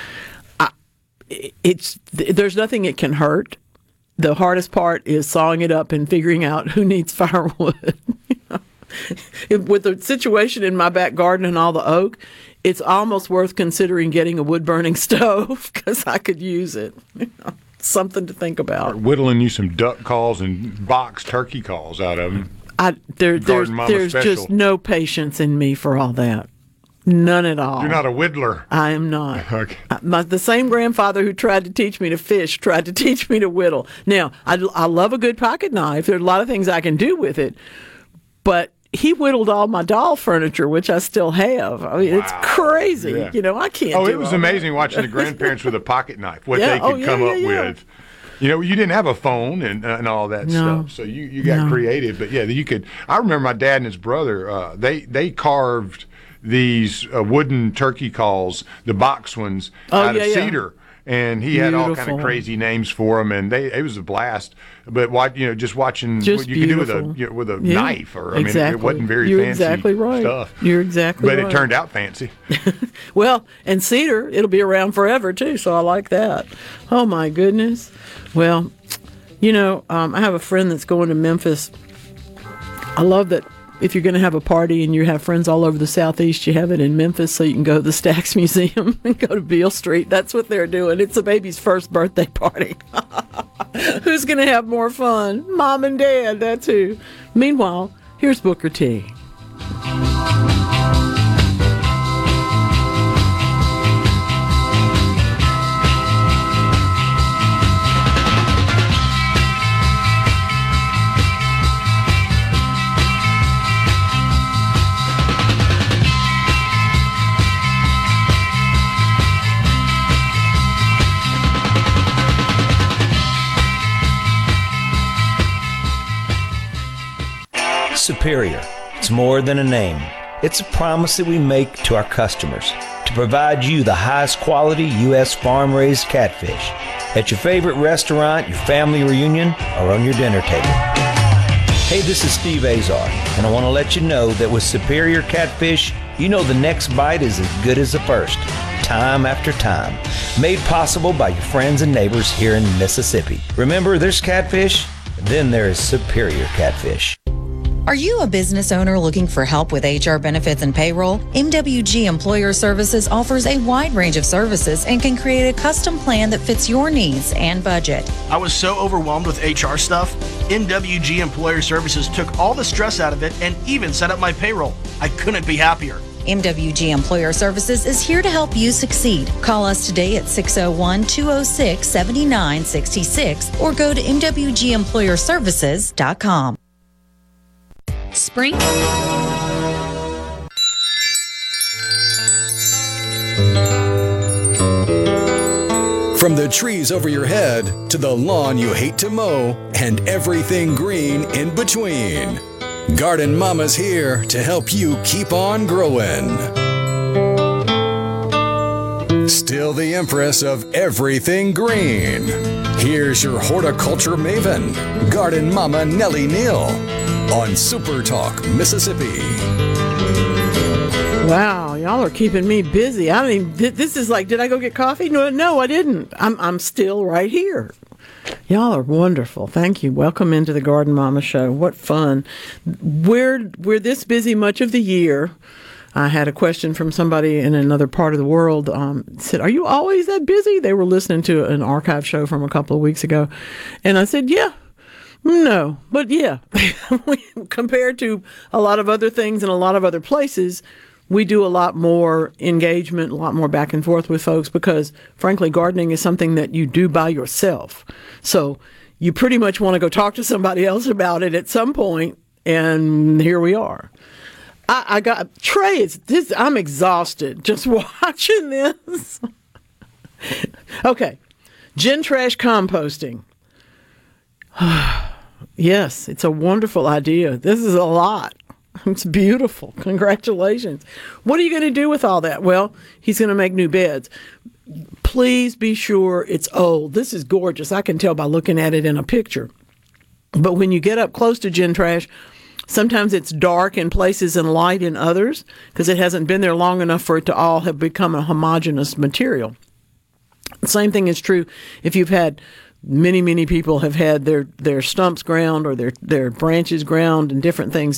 There's nothing it can hurt. The hardest part is sawing it up and figuring out who needs firewood. With the situation in my back garden and all the oak, it's almost worth considering getting a wood-burning stove because I could use it. Something to think about. Start whittling you some duck calls and box turkey calls out of them. There's just no patience in me for all that. None at all. You're not a whittler. I am not. Okay. The same grandfather who tried to teach me to fish tried to teach me to whittle. Now, I love a good pocket knife. There are a lot of things I can do with it, but he whittled all my doll furniture, which I still have. I mean, It's crazy. Yeah. I can't. Oh, it was amazing watching the grandparents with a pocket knife, what they could come up with. You didn't have a phone and all that stuff, so you got creative. But you could. I remember my dad and his brother. They carved these wooden turkey calls, the box ones, out of cedar. And he had all kind of crazy names for them, and it was a blast. But just watching what you could do with a knife, or it wasn't very fancy exactly right. stuff. You're exactly right. But it turned out fancy. Well, and cedar, it'll be around forever too. So I like that. Oh my goodness. Well, I have a friend that's going to Memphis. I love that. If you're going to have a party and you have friends all over the Southeast, you have it in Memphis so you can go to the Stax Museum and go to Beale Street. That's what they're doing. It's the baby's first birthday party. Who's going to have more fun? Mom and Dad, that's who. Meanwhile, here's Booker T. Superior. It's more than a name. It's a promise that we make to our customers to provide you the highest quality U.S. farm-raised catfish at your favorite restaurant, your family reunion, or on your dinner table. Hey, this is Steve Azar, and I want to let you know that with Superior Catfish, the next bite is as good as the first, time after time. Made possible by your friends and neighbors here in Mississippi. Remember, there's catfish, then there is Superior Catfish. Are you a business owner looking for help with HR benefits and payroll? MWG Employer Services offers a wide range of services and can create a custom plan that fits your needs and budget. I was so overwhelmed with HR stuff. MWG Employer Services took all the stress out of it and even set up my payroll. I couldn't be happier. MWG Employer Services is here to help you succeed. Call us today at 601-206-7966 or go to MWGEmployerServices.com. Spring. From the trees over your head to the lawn you hate to mow and everything green in between, Garden Mama's here to help you keep on growing. Still the empress of everything green. Here's your horticulture maven, Garden Mama Nellie Neal, on Super Talk, Mississippi. Wow, y'all are keeping me busy. I mean, this is like, did I go get coffee? No, I didn't. I'm still right here. Y'all are wonderful. Thank you. Welcome into the Garden Mama Show. What fun. We're this busy much of the year. I had a question from somebody in another part of the world. Said, are you always that busy? They were listening to an archive show from a couple of weeks ago. And I said, yeah. No, but yeah, compared to a lot of other things in a lot of other places, we do a lot more engagement, a lot more back and forth with folks because, frankly, gardening is something that you do by yourself. So you pretty much want to go talk to somebody else about it at some point, and here we are. I got Trey. I'm exhausted just watching this. Okay, Gen Trash composting. Yes, it's a wonderful idea. This is a lot. It's beautiful. Congratulations. What are you going to do with all that? Well, he's going to make new beds. Please be sure it's old. This is gorgeous. I can tell by looking at it in a picture. But when you get up close to Gen Trash, sometimes it's dark in places and light in others because it hasn't been there long enough for it to all have become a homogeneous material. The same thing is true if you've had many people have had their stumps ground or their branches ground and different things.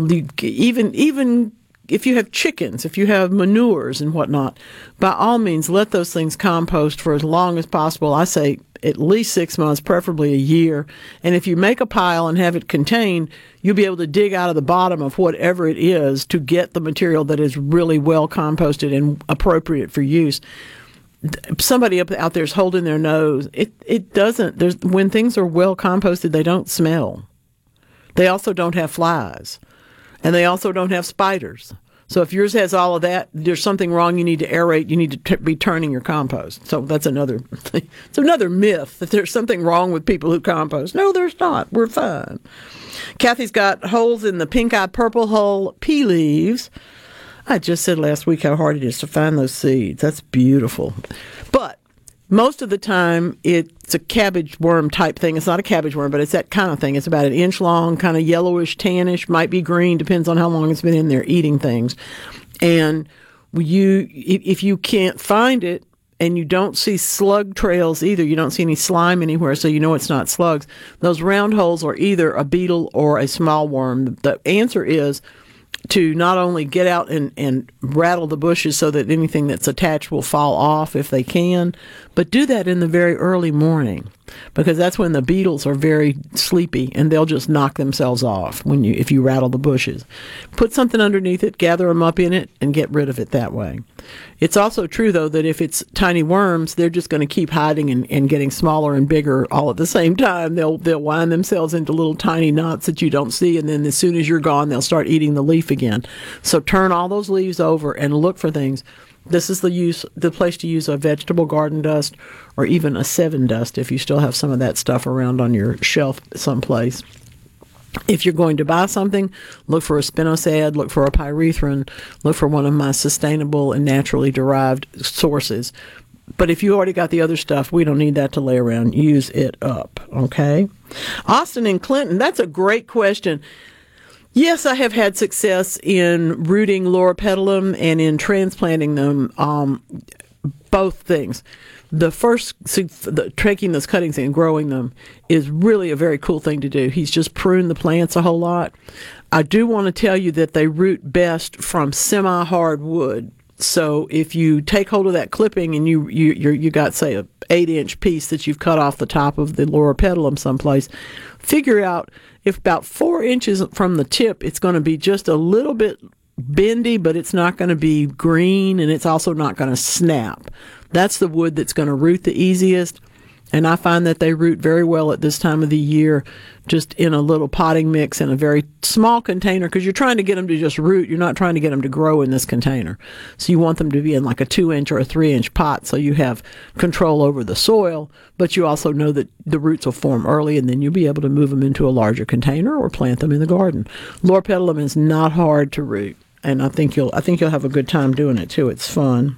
Even if you have chickens, if you have manures and whatnot, by all means, let those things compost for as long as possible. I say at least 6 months, preferably a year. And if you make a pile and have it contained, you'll be able to dig out of the bottom of whatever it is to get the material that is really well composted and appropriate for use. Somebody out there is holding their nose. It doesn't. When things are well composted, they don't smell. They also don't have flies, and they also don't have spiders. So if yours has all of that, there's something wrong. You need to aerate. You need to be turning your compost. So that's another. It's another myth that there's something wrong with people who compost. No, there's not. We're fine. Kathy's got holes in the pink-eye purple hull pea leaves. I just said last week how hard it is to find those seeds. That's beautiful. But most of the time, it's a cabbage worm type thing. It's not a cabbage worm, but it's that kind of thing. It's about an inch long, kind of yellowish, tannish, might be green, depends on how long it's been in there eating things. And if you can't find it, and you don't see slug trails either, you don't see any slime anywhere, so you know it's not slugs, those round holes are either a beetle or a small worm. The answer is to not only get out and rattle the bushes so that anything that's attached will fall off if they can, but do that in the very early morning because that's when the beetles are very sleepy and they'll just knock themselves off if you rattle the bushes. Put something underneath it, gather them up in it, and get rid of it that way. It's also true, though, that if it's tiny worms, they're just going to keep hiding and getting smaller and bigger all at the same time. They'll wind themselves into little tiny knots that you don't see, and then as soon as you're gone, they'll start eating the leaf again. So turn all those leaves over and look for things. This is the place to use a vegetable garden dust or even a 7 dust if you still have some of that stuff around on your shelf someplace. If you're going to buy something, look for a spinosad, look for a pyrethrin, look for one of my sustainable and naturally derived sources. But if you already got the other stuff, we don't need that to lay around. Use it up, okay? Austin and Clinton, that's a great question. Yes, I have had success in rooting Loropetalum and in transplanting them, both things. The first, taking those cuttings and growing them is really a very cool thing to do. He's just pruned the plants a whole lot. I do want to tell you that they root best from semi-hard wood. So if you take hold of that clipping and you got, say, a 8-inch piece that you've cut off the top of the Loropetalum someplace, figure out if about 4 inches from the tip, it's going to be just a little bit bendy, but it's not going to be green, and it's also not going to snap. That's the wood that's going to root the easiest, and I find that they root very well at this time of the year, just in a little potting mix in a very small container, because you're trying to get them to just root. You're not trying to get them to grow in this container. So you want them to be in like a 2-inch or a 3-inch pot so you have control over the soil, but you also know that the roots will form early, and then you'll be able to move them into a larger container or plant them in the garden. Loropetalum is not hard to root, and I think you'll have a good time doing it too. It's fun.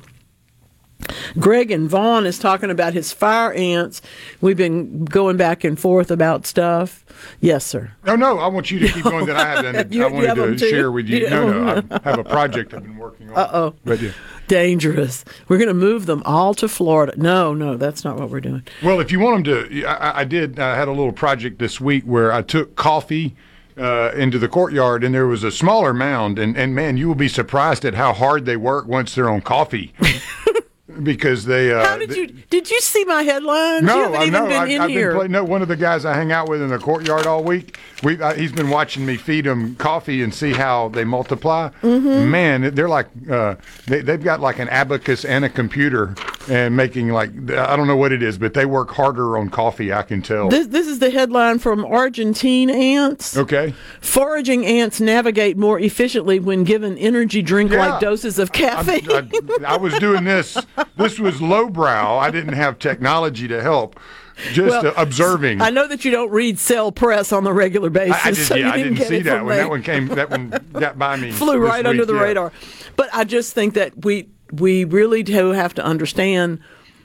Greg and Vaughn is talking about his fire ants. We've been going back and forth about stuff. Yes, sir. No, I want you to keep going. That I wanted to share with you. No, I have a project I've been working on. Uh-oh. But yeah. Dangerous. We're going to move them all to Florida. No, that's not what we're doing. Well, if you want them to, I had a little project this week where I took coffee into the courtyard, and there was a smaller mound, and man, you will be surprised at how hard they work once they're on coffee. because they. How did you see my headlines? No, you haven't even been in here. One of the guys I hang out with in the courtyard all week. He's been watching me feed them coffee and see how they multiply. Mm-hmm. Man, they're like they've got like an abacus and a computer and making like I don't know what it is, but they work harder on coffee. I can tell. This is the headline from Argentine ants. Okay. Foraging ants navigate more efficiently when given energy drink-like doses of caffeine. I was doing this. This was lowbrow. I didn't have technology to help. Just observing. I know that you don't read Cell Press on the regular basis. I didn't see that when that one got by me. Flew right under the radar. But I just think that we really do have to understand.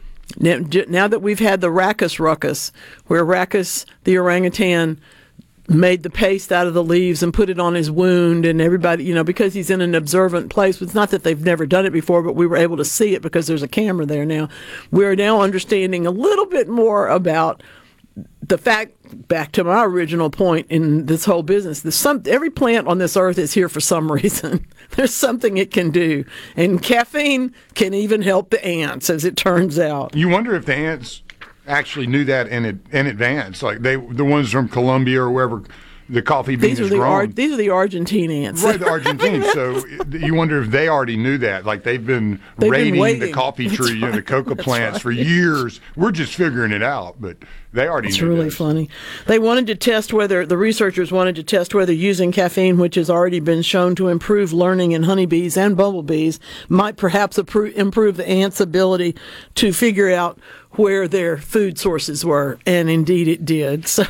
Now that we've had the Rackus ruckus, where Rackus, the orangutan, made the paste out of the leaves and put it on his wound, and everybody, because he's in an observant place. It's not that they've never done it before, but we were able to see it because there's a camera there now. We're now understanding a little bit more about the fact, back to my original point in this whole business, every plant on this earth is here for some reason. There's something it can do. And caffeine can even help the ants, as it turns out. You wonder if the ants actually knew that in advance, like the ones from Colombia or wherever the coffee bean is grown. These are the Argentine ants. Right, the Argentine. So you wonder if they already knew that. Like they've been raiding the coffee tree and the cocoa plants for years. We're just figuring it out, but they already knew. It's really funny. They wanted to test the researchers wanted to test whether using caffeine, which has already been shown to improve learning in honeybees and bumblebees, might perhaps improve the ants' ability to figure out where their food sources were, and indeed it did. So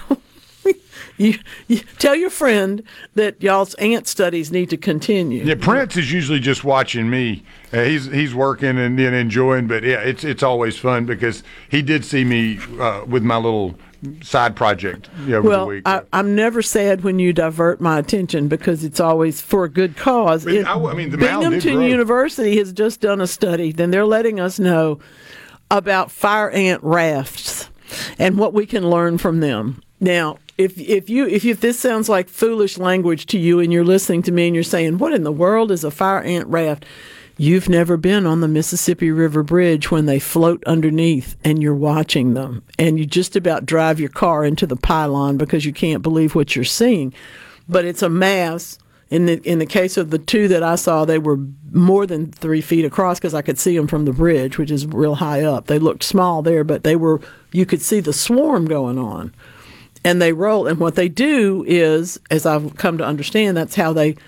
you tell your friend that y'all's ant studies need to continue. Yeah, Prince is usually just watching me. He's working and enjoying, but yeah, it's always fun because he did see me with my little side project over the week. I'm never sad when you divert my attention because it's always for a good cause. The Binghamton University has just done a study, then they're letting us know about fire ant rafts and what we can learn from them. Now, if this sounds like foolish language to you and you're listening to me and you're saying, what in the world is a fire ant raft? You've never been on the Mississippi River Bridge when they float underneath and you're watching them and you just about drive your car into the pylon because you can't believe what you're seeing. But it's a mass. In the case of the two that I saw, they were more than 3 feet across because I could see them from the bridge, which is real high up. They looked small there, but you could see the swarm going on. And they roll. And what they do is, as I've come to understand, that's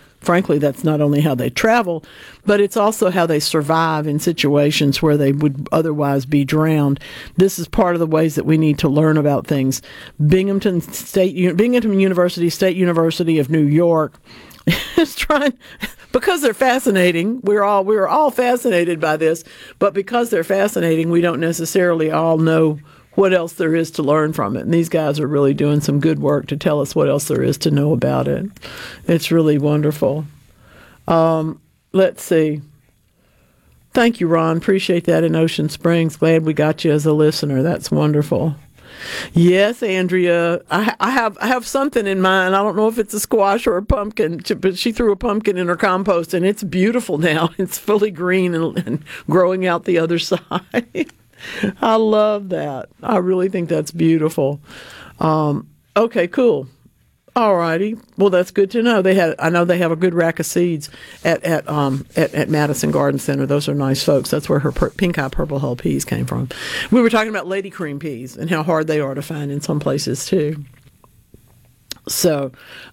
not only how they travel, but it's also how they survive in situations where they would otherwise be drowned. This is part of the ways that we need to learn about things. Binghamton University, State University of New York, is trying, because they're fascinating. We're all fascinated by this, but because they're fascinating, we don't necessarily all know what else there is to learn from it. And these guys are really doing some good work to tell us what else there is to know about it. It's really wonderful. Let's see. Thank you, Ron. Appreciate that in Ocean Springs. Glad we got you as a listener. That's wonderful. Yes, Andrea, I have something in mind. I don't know if it's a squash or a pumpkin, but she threw a pumpkin in her compost, and it's beautiful now. It's fully green and growing out the other side. I love that. I really think that's beautiful. Okay, cool. All righty. Well, that's good to know. I know they have a good rack of seeds at Madison Garden Center. Those are nice folks. That's where her pink eye purple hull peas came from. We were talking about lady cream peas and how hard they are to find in some places too. So,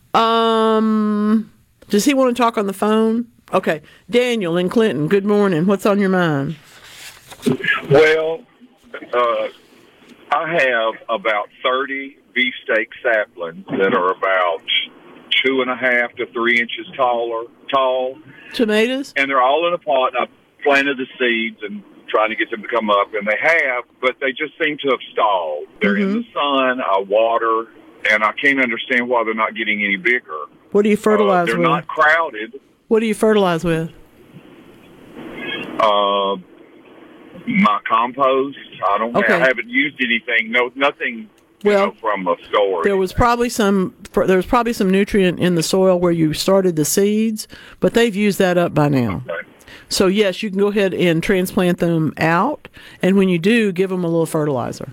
does he want to talk on the phone? Okay, Daniel in Clinton. Good morning. What's on your mind? Well, I have about 30 beefsteak saplings that are about 2.5 to 3 inches tall. Tomatoes? And they're all in a pot. I planted the seeds and trying to get them to come up, and they have, but they just seem to have stalled. They're in the sun, I water, and I can't understand why they're not getting any bigger. What do you fertilize with? They're not crowded. What do you fertilize with? My compost. I haven't used anything. Nothing. From a store. There was probably some nutrient in the soil where you started the seeds, but they've used that up by now. Okay. So yes, you can go ahead and transplant them out, and when you do, give them a little fertilizer.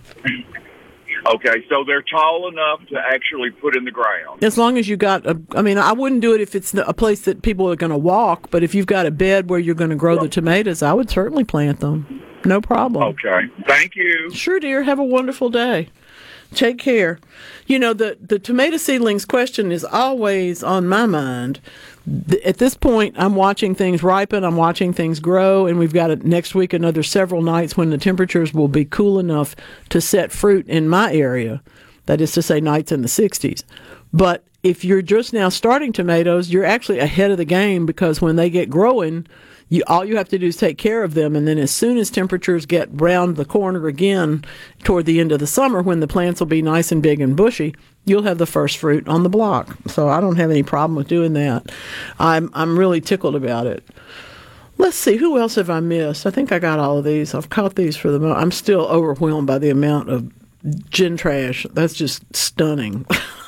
Okay, so they're tall enough to actually put in the ground. As long as you got I wouldn't do it if it's a place that people are going to walk, but if you've got a bed where you're going to grow the tomatoes, I would certainly plant them. No problem. Okay, thank you. Sure, dear. Have a wonderful day. Take care. You know, the tomato seedlings question is always on my mind. At this point, I'm watching things ripen, I'm watching things grow, and we've got next week another several nights when the temperatures will be cool enough to set fruit in my area. That is to say, nights in the 60s. But if you're just now starting tomatoes, you're actually ahead of the game, because when they get growing, all you have to do is take care of them, and then as soon as temperatures get round the corner again toward the end of the summer, when the plants will be nice and big and bushy, you'll have the first fruit on the block. So I don't have any problem with doing that. I'm really tickled about it. Let's see, who else have I missed? I think I got all of these. I've caught these for the moment. I'm still overwhelmed by the amount of gin trash. That's just stunning.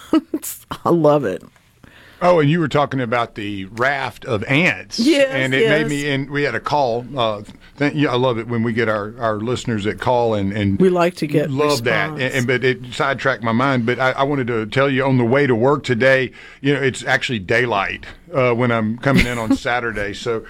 I love it. Oh, and you were talking about the raft of ants. Yes, and it made me. And we had a call. I love it when we get our listeners that call and we like to get love response. that. But it sidetracked my mind. But I wanted to tell you on the way to work today. You know, it's actually daylight when I'm coming in on Saturday. So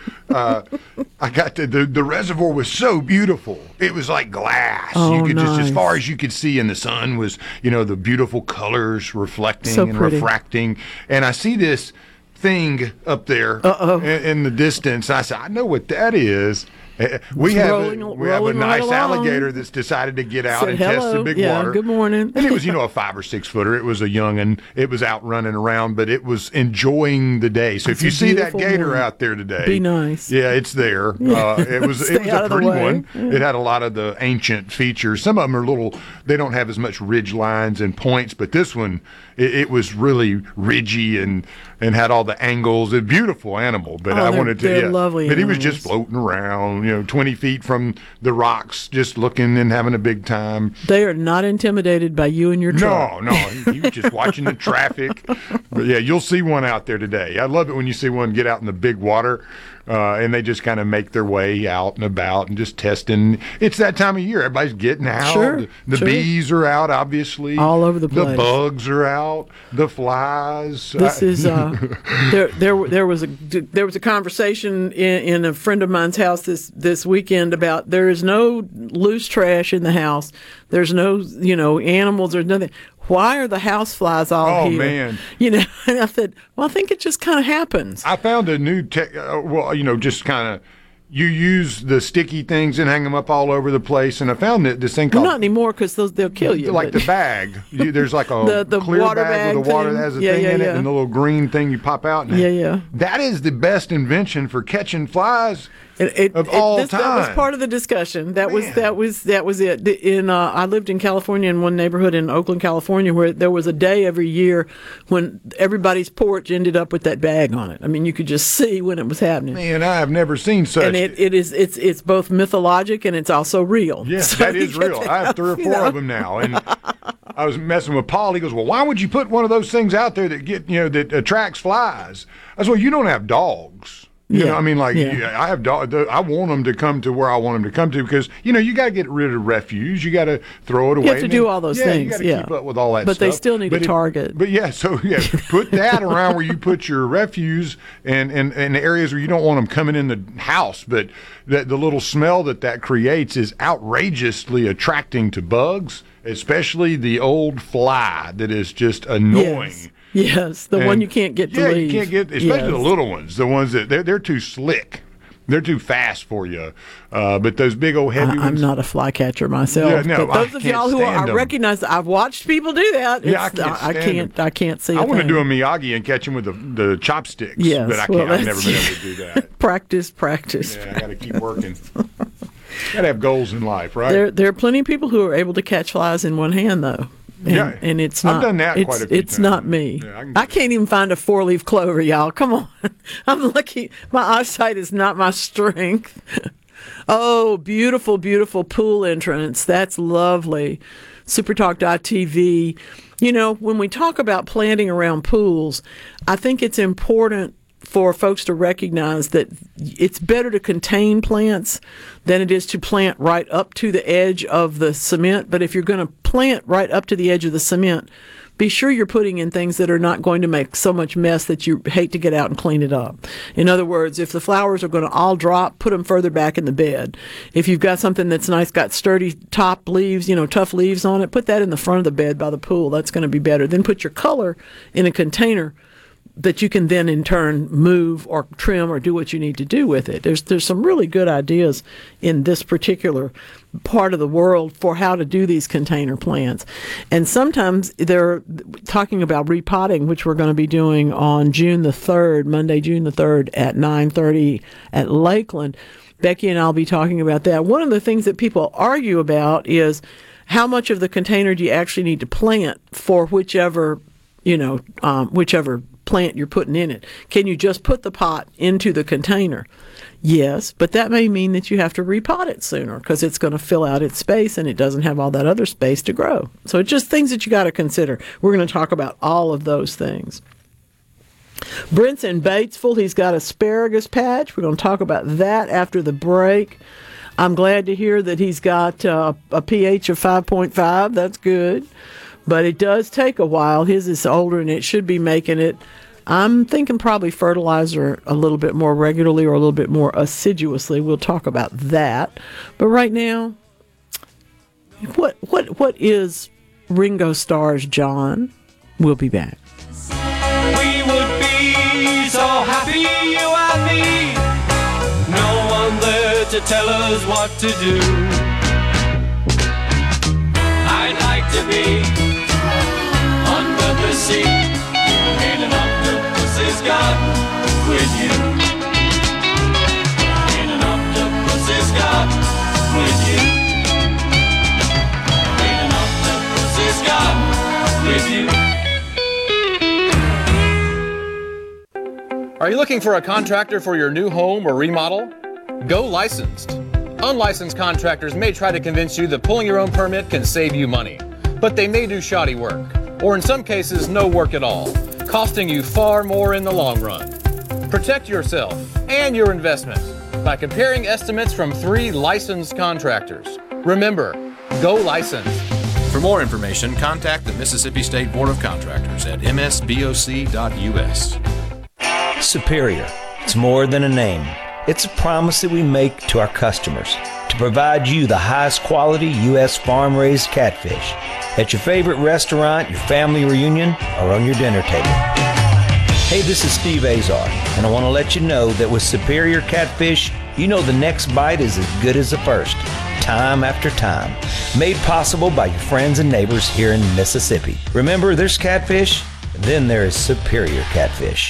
I got the reservoir was so beautiful. It was like glass. Oh, you could nice. just as far as you could see in the sun was the beautiful colors reflecting So and pretty. refracting. And I see this thing up there in the distance. I said, I know what that is. We have a nice alligator that's decided to get out and test the big water. Good morning. And it was, a 5 or 6 footer. It was a young, and it was out running around, but it was enjoying the day. So if you see that gator out there today, be nice. Yeah, it's there. It was a pretty one. Yeah. It had a lot of the ancient features. Some of them are little. They don't have as much ridge lines and points, but this one, it was really ridgy and had all the angles. A beautiful animal, but I wanted to. They're lovely. But he was just floating around, 20 feet from the rocks, just looking and having a big time. They are not intimidated by you and your truck. No, he was just watching the traffic. But yeah, you'll see one out there today. I love it when you see one get out in the big water. And they just kind of make their way out and about and just testing. It's that time of year. Everybody's getting out. Sure, The bees are out, obviously. All over the place. The bugs are out. The flies. This is there was a conversation in a friend of mine's house this weekend about there is no loose trash in the house. There's no animals. There's nothing. Why are the house flies all here? Oh, man. And I said, well, I think it just kind of happens. I found a new just kind of, you use the sticky things and hang them up all over the place. And I found that this thing called... Not anymore, because they'll kill you. Like the bag. There's like a the clear water bag with a water thing. that has a thing in it, and the little green thing you pop out. Yeah. That is the best invention for catching flies of all time. That was part of the discussion. That was it. I lived in California in one neighborhood in Oakland, California, where there was a day every year when everybody's porch ended up with that bag on it. I mean, you could just see when it was happening. Man, I have never seen such. And it's both mythologic and it's also real. Yes, so that is real. I have 3 or 4 of them now, and I was messing with Paul. He goes, "Well, why would you put one of those things out there that attracts flies?" I said, "Well, you don't have dogs." I have dogs. I want them to come to where I want them to come to because, you got to get rid of refuse. You got to throw it away. You have to do all those things. You got to keep up with all that but stuff. They still need a target. Put that around where you put your refuse and areas where you don't want them coming in the house. But the little smell that creates is outrageously attracting to bugs, especially the old fly that is just annoying. Yes, the one you can't get to leave. You can't get, especially the little ones, the ones that they're too slick. They're too fast for you. But those big old heavy ones. I'm not a flycatcher myself. Yeah, no, but those of y'all who are, I recognize that I've watched people do that. I can't see. I want to do a Miyagi and catch him with the chopsticks. Yes, but I've never been able to do that. Practice. Yeah, I got to keep working. Got to have goals in life, right? There are plenty of people who are able to catch flies in one hand, though. And it's not. I've done that quite a few It's times. not me. Yeah, I can't even find a 4-leaf clover, y'all. Come on. I'm lucky. My eyesight is not my strength. Oh, beautiful, beautiful pool entrance. That's lovely. Supertalk.tv. When we talk about planting around pools, I think it's important for folks to recognize that it's better to contain plants than it is to plant right up to the edge of the cement. But if you're going to plant right up to the edge of the cement, be sure you're putting in things that are not going to make so much mess that you hate to get out and clean it up. In other words, if the flowers are going to all drop, put them further back in the bed. If you've got something that's nice, got sturdy top leaves, tough leaves on it, put that in the front of the bed by the pool. That's going to be better. Then put your color in a container that you can then in turn move or trim or do what you need to do with it. There's some really good ideas in this particular part of the world for how to do these container plants. And sometimes they're talking about repotting, which we're going to be doing on June the 3rd, Monday, June the 3rd at 9:30 at Lakeland. Becky and I'll be talking about that. One of the things that people argue about is how much of the container do you actually need to plant for whichever plant you're putting in it. Can you just put the pot into the container? Yes, but that may mean that you have to repot it sooner because it's going to fill out its space and it doesn't have all that other space to grow. So it's just things that you got to consider. We're going to talk about all of those things. Brent's in Batesville. He's got asparagus patch. We're going to talk about that after the break. I'm glad to hear that he's got a pH of 5.5. That's good. But it does take a while. His is older, and it should be making it. I'm thinking probably fertilizer a little bit more regularly or a little bit more assiduously. We'll talk about that. But right now, what is Ringo Starr's John? We'll be back. We would be so happy, you and me. No one there to tell us what to do. I'd like to be under the sea, in an octopus's garden with you. In an octopus's garden with you. In an octopus's garden with you. Are you looking for a contractor for your new home or remodel? Go licensed. Unlicensed contractors may try to convince you that pulling your own permit can save you money, but they may do shoddy work, or in some cases, no work at all, costing you far more in the long run. Protect yourself and your investment by comparing estimates from 3 licensed contractors. Remember, go licensed. For more information, contact the Mississippi State Board of Contractors at msboc.us. Superior. It's more than a name. It's a promise that we make to our customers to provide you the highest quality U.S. farm-raised catfish at your favorite restaurant, your family reunion, or on your dinner table. Hey, this is Steve Azar, and I want to let you know that with Superior Catfish, you know the next bite is as good as the first, time after time. Made possible by your friends and neighbors here in Mississippi. Remember, there's catfish, and then there is Superior Catfish.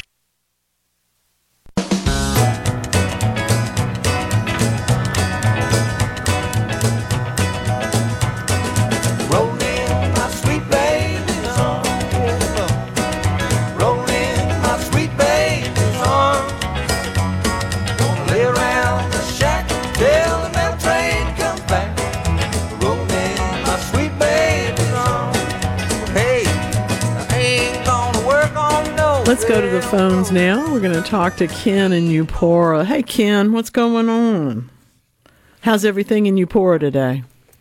Let's go to the phones now. We're going to talk to Ken in Eupora. Hey, Ken, what's going on? How's everything in Eupora today?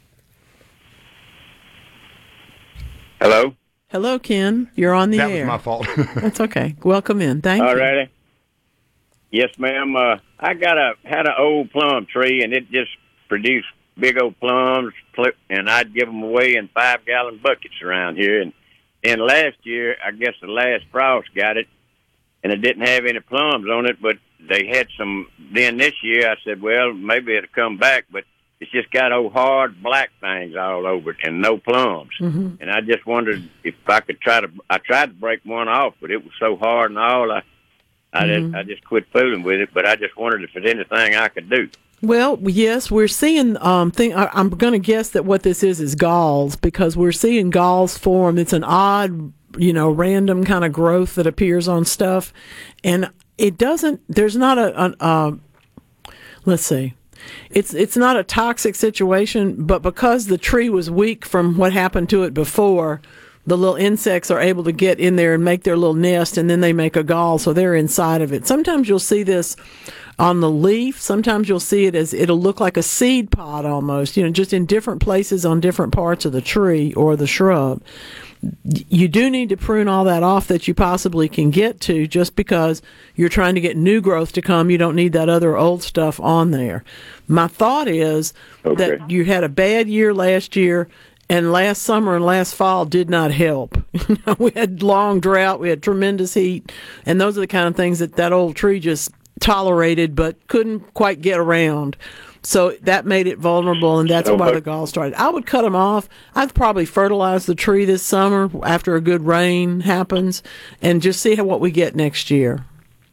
Hello? Hello, Ken. You're on the air. That was my fault. That's okay. Welcome in. Thank you. All righty. Yes, ma'am. I had an old plum tree, and it just produced big old plums, and I'd give them away in 5-gallon buckets around here. And last year, I guess the last frost got it, and it didn't have any plums on it, but they had some. Then this year, I said, well, maybe it'll come back, but it's just got old hard black things all over it and no plums. Mm-hmm. And I just wondered if I could I tried to break one off, but it was so hard and all, I just quit fooling with it, but I just wondered if there's anything I could do. Well, yes, we're seeing I'm going to guess that what this is galls, because we're seeing galls form. It's an odd, random kind of growth that appears on stuff. And it doesn't, there's not let's see. It's not a toxic situation, but because the tree was weak from what happened to it before, the little insects are able to get in there and make their little nest, and then they make a gall, so they're inside of it. Sometimes you'll see this on the leaf. Sometimes you'll see it as it'll look like a seed pod almost, just in different places on different parts of the tree or the shrub. You do need to prune all that off that you possibly can get to, just because you're trying to get new growth to come. You don't need that other old stuff on there. My thought is that you had a bad year last year, and last summer and last fall did not help. We had long drought, we had tremendous heat, and those are the kind of things that old tree just tolerated but couldn't quite get around. So that made it vulnerable, and that's why the gall started. I would cut them off. I'd probably fertilize the tree this summer after a good rain happens, and just see what we get next year.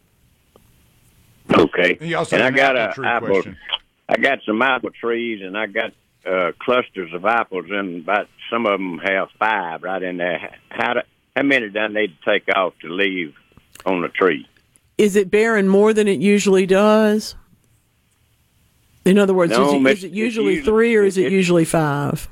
Okay. And I got I got some apple trees, and I got clusters of apples, and about some of them have 5 right in there. How many do I need to take off to leave on the tree? Is it bearing more than it usually does? In other words, is it usually 3 or is it usually 5?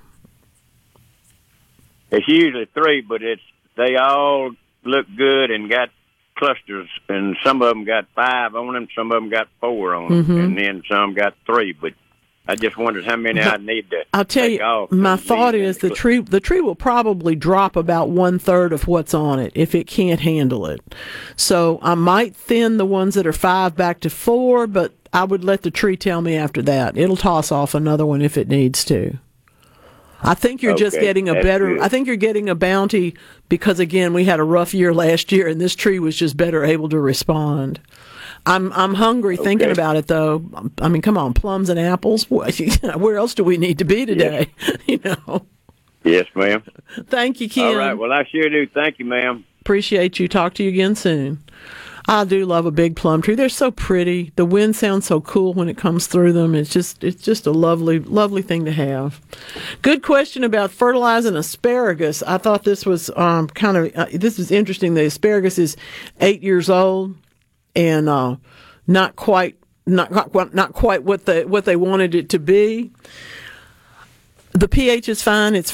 It's usually 3, but they all look good and got clusters, and some of them got 5 on them, some of them got 4 on them, and then some got 3. But I just wondered how many I need to. I'll tell you, my thought is the tree will probably drop about 1/3 of what's on it if it can't handle it. So I might thin the ones that are 5 back to 4, but I would let the tree tell me after that. It'll toss off another one if it needs to. I think you're just getting a better. Good. I think you're getting a bounty because, again, we had a rough year last year, and this tree was just better able to respond. I'm hungry thinking about it, though. I mean, come on, plums and apples. Where else do we need to be today? Yes, ma'am. Thank you, Ken. All right. Well, I sure do. Thank you, ma'am. Appreciate you. Talk to you again soon. I do love a big plum tree. They're so pretty. The wind sounds so cool when it comes through them. It's just a lovely, lovely thing to have. Good question about fertilizing asparagus. I thought this was this is interesting. The asparagus is 8 years old and not quite what they wanted it to be. The pH is fine. It's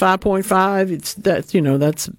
5.5.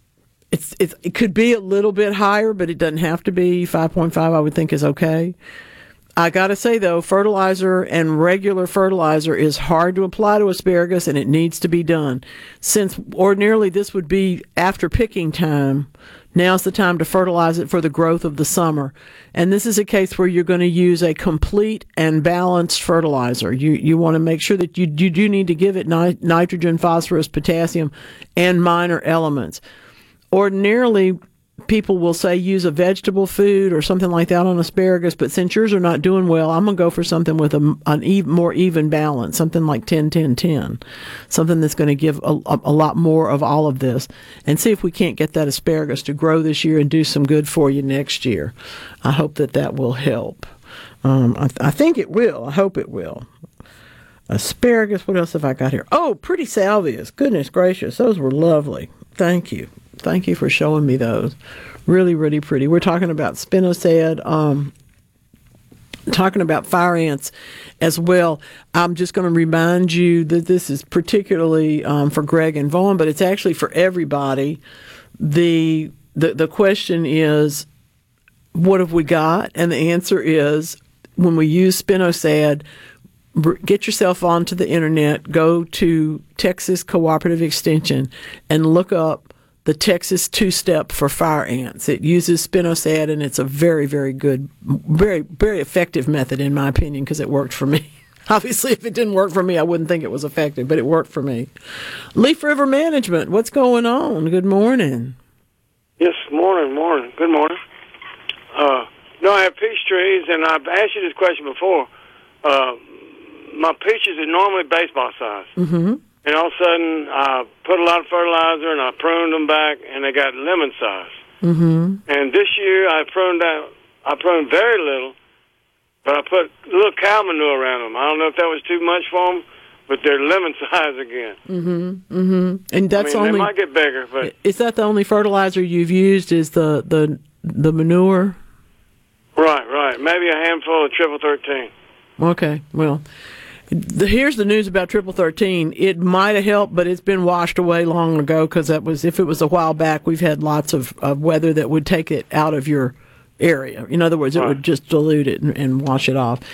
It could be a little bit higher, but it doesn't have to be. 5.5, I would think, is okay. I got to say, though, fertilizer and regular fertilizer is hard to apply to asparagus, and it needs to be done. Since ordinarily this would be after picking time, now's the time to fertilize it for the growth of the summer. And this is a case where you're going to use a complete and balanced fertilizer. You want to make sure that you do need to give it nitrogen, phosphorus, potassium, and minor elements. Ordinarily, people will say use a vegetable food or something like that on asparagus, but since yours are not doing well, I'm going to go for something with an more even balance, something like 10-10-10, something that's going to give a lot more of all of this, and see if we can't get that asparagus to grow this year and do some good for you next year. I hope that will help. I think it will. I hope it will. Asparagus, what else have I got here? Oh, pretty salvias. Goodness gracious, those were lovely. Thank you. Thank you for showing me those. Really, really pretty. We're talking about spinosad, talking about fire ants as well. I'm just going to remind you that this is particularly for Greg and Vaughn, but it's actually for everybody. The question is, what have we got? And the answer is, when we use spinosad, get yourself onto the internet, go to Texas Cooperative Extension, and look up the Texas 2-step for fire ants. It uses spinosad, and it's a very, very good, very, very effective method, in my opinion, because it worked for me. Obviously, if it didn't work for me, I wouldn't think it was effective, but it worked for me. Leaf River Management, what's going on? Good morning. Yes, morning. Good morning. I have peach trees, and I've asked you this question before. My peaches are normally baseball size. Mm-hmm. And all of a sudden, I put a lot of fertilizer, and I pruned them back, and they got lemon size. Mm-hmm. And this year, I pruned very little, but I put a little cow manure around them. I don't know if that was too much for them, but they're lemon size again. Mm-hmm. Mm-hmm. And that's they might get bigger, but is that the only fertilizer you've used? Is the manure? Right. Maybe a handful of triple 13. Okay. Well, Here's the news about Triple 13. It might have helped, but it's been washed away long ago because if it was a while back, we've had lots of weather that would take it out of your area. In other words, it would just dilute it and wash it off.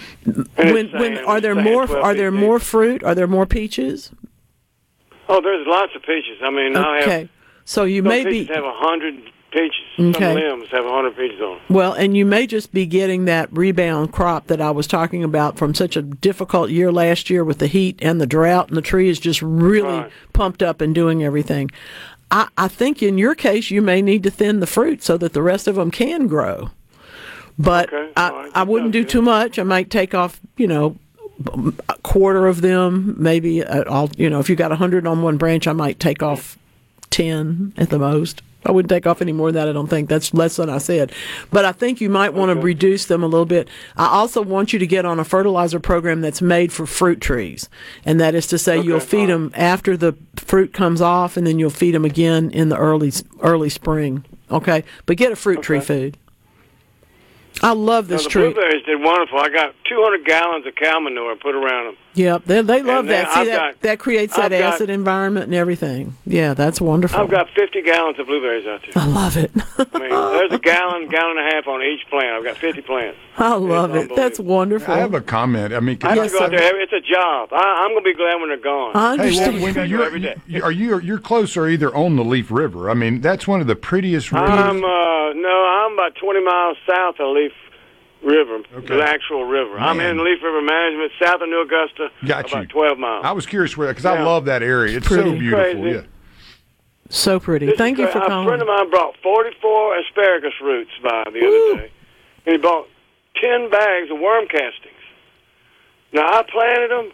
Are there more fruit? Are there more peaches? Oh, there's lots of peaches. I mean, okay. So you may peaches have 100 peaches. Okay. Some limbs have 100 peaches on them. Well, and you may just be getting that rebound crop that I was talking about from such a difficult year last year with the heat and the drought, and the tree is just really pumped up and doing everything. I think in your case, you may need to thin the fruit so that the rest of them can grow. But I wouldn't do too much. I might take off, a quarter of them, maybe if you got 100 on one branch, I might take off 10 at the most. I wouldn't take off any more than that, I don't think. That's less than I said. But I think you might want to reduce them a little bit. I also want you to get on a fertilizer program that's made for fruit trees. And that is to say you'll feed them after the fruit comes off, and then you'll feed them again in the early spring. Okay? But get a fruit tree food. I love this tree. The blueberries did wonderful. I got 200 gallons of cow manure put around them. Yep, they love that. See, that creates that acid environment and everything. Yeah, that's wonderful. I've got 50 gallons of blueberries out there. I love it. I mean, there's a gallon and a half on each plant. I've got 50 plants. I love it. That's wonderful. I have a comment. I mean, I have to go out there. It's a job. I'm going to be glad when they're gone. I understand. Hey, well, you're closer either on the Leaf River. I mean, that's one of the prettiest rivers. I'm about 20 miles south of Leaf River, the actual river. Man. I'm in Leaf River Management, south of New Augusta, about 12 miles. I was curious where, because I love that area. It's so beautiful. Crazy. Yeah. So pretty. Thank you for calling. A friend of mine brought 44 asparagus roots by the other day, and he bought 10 bags of worm castings. Now, I planted them.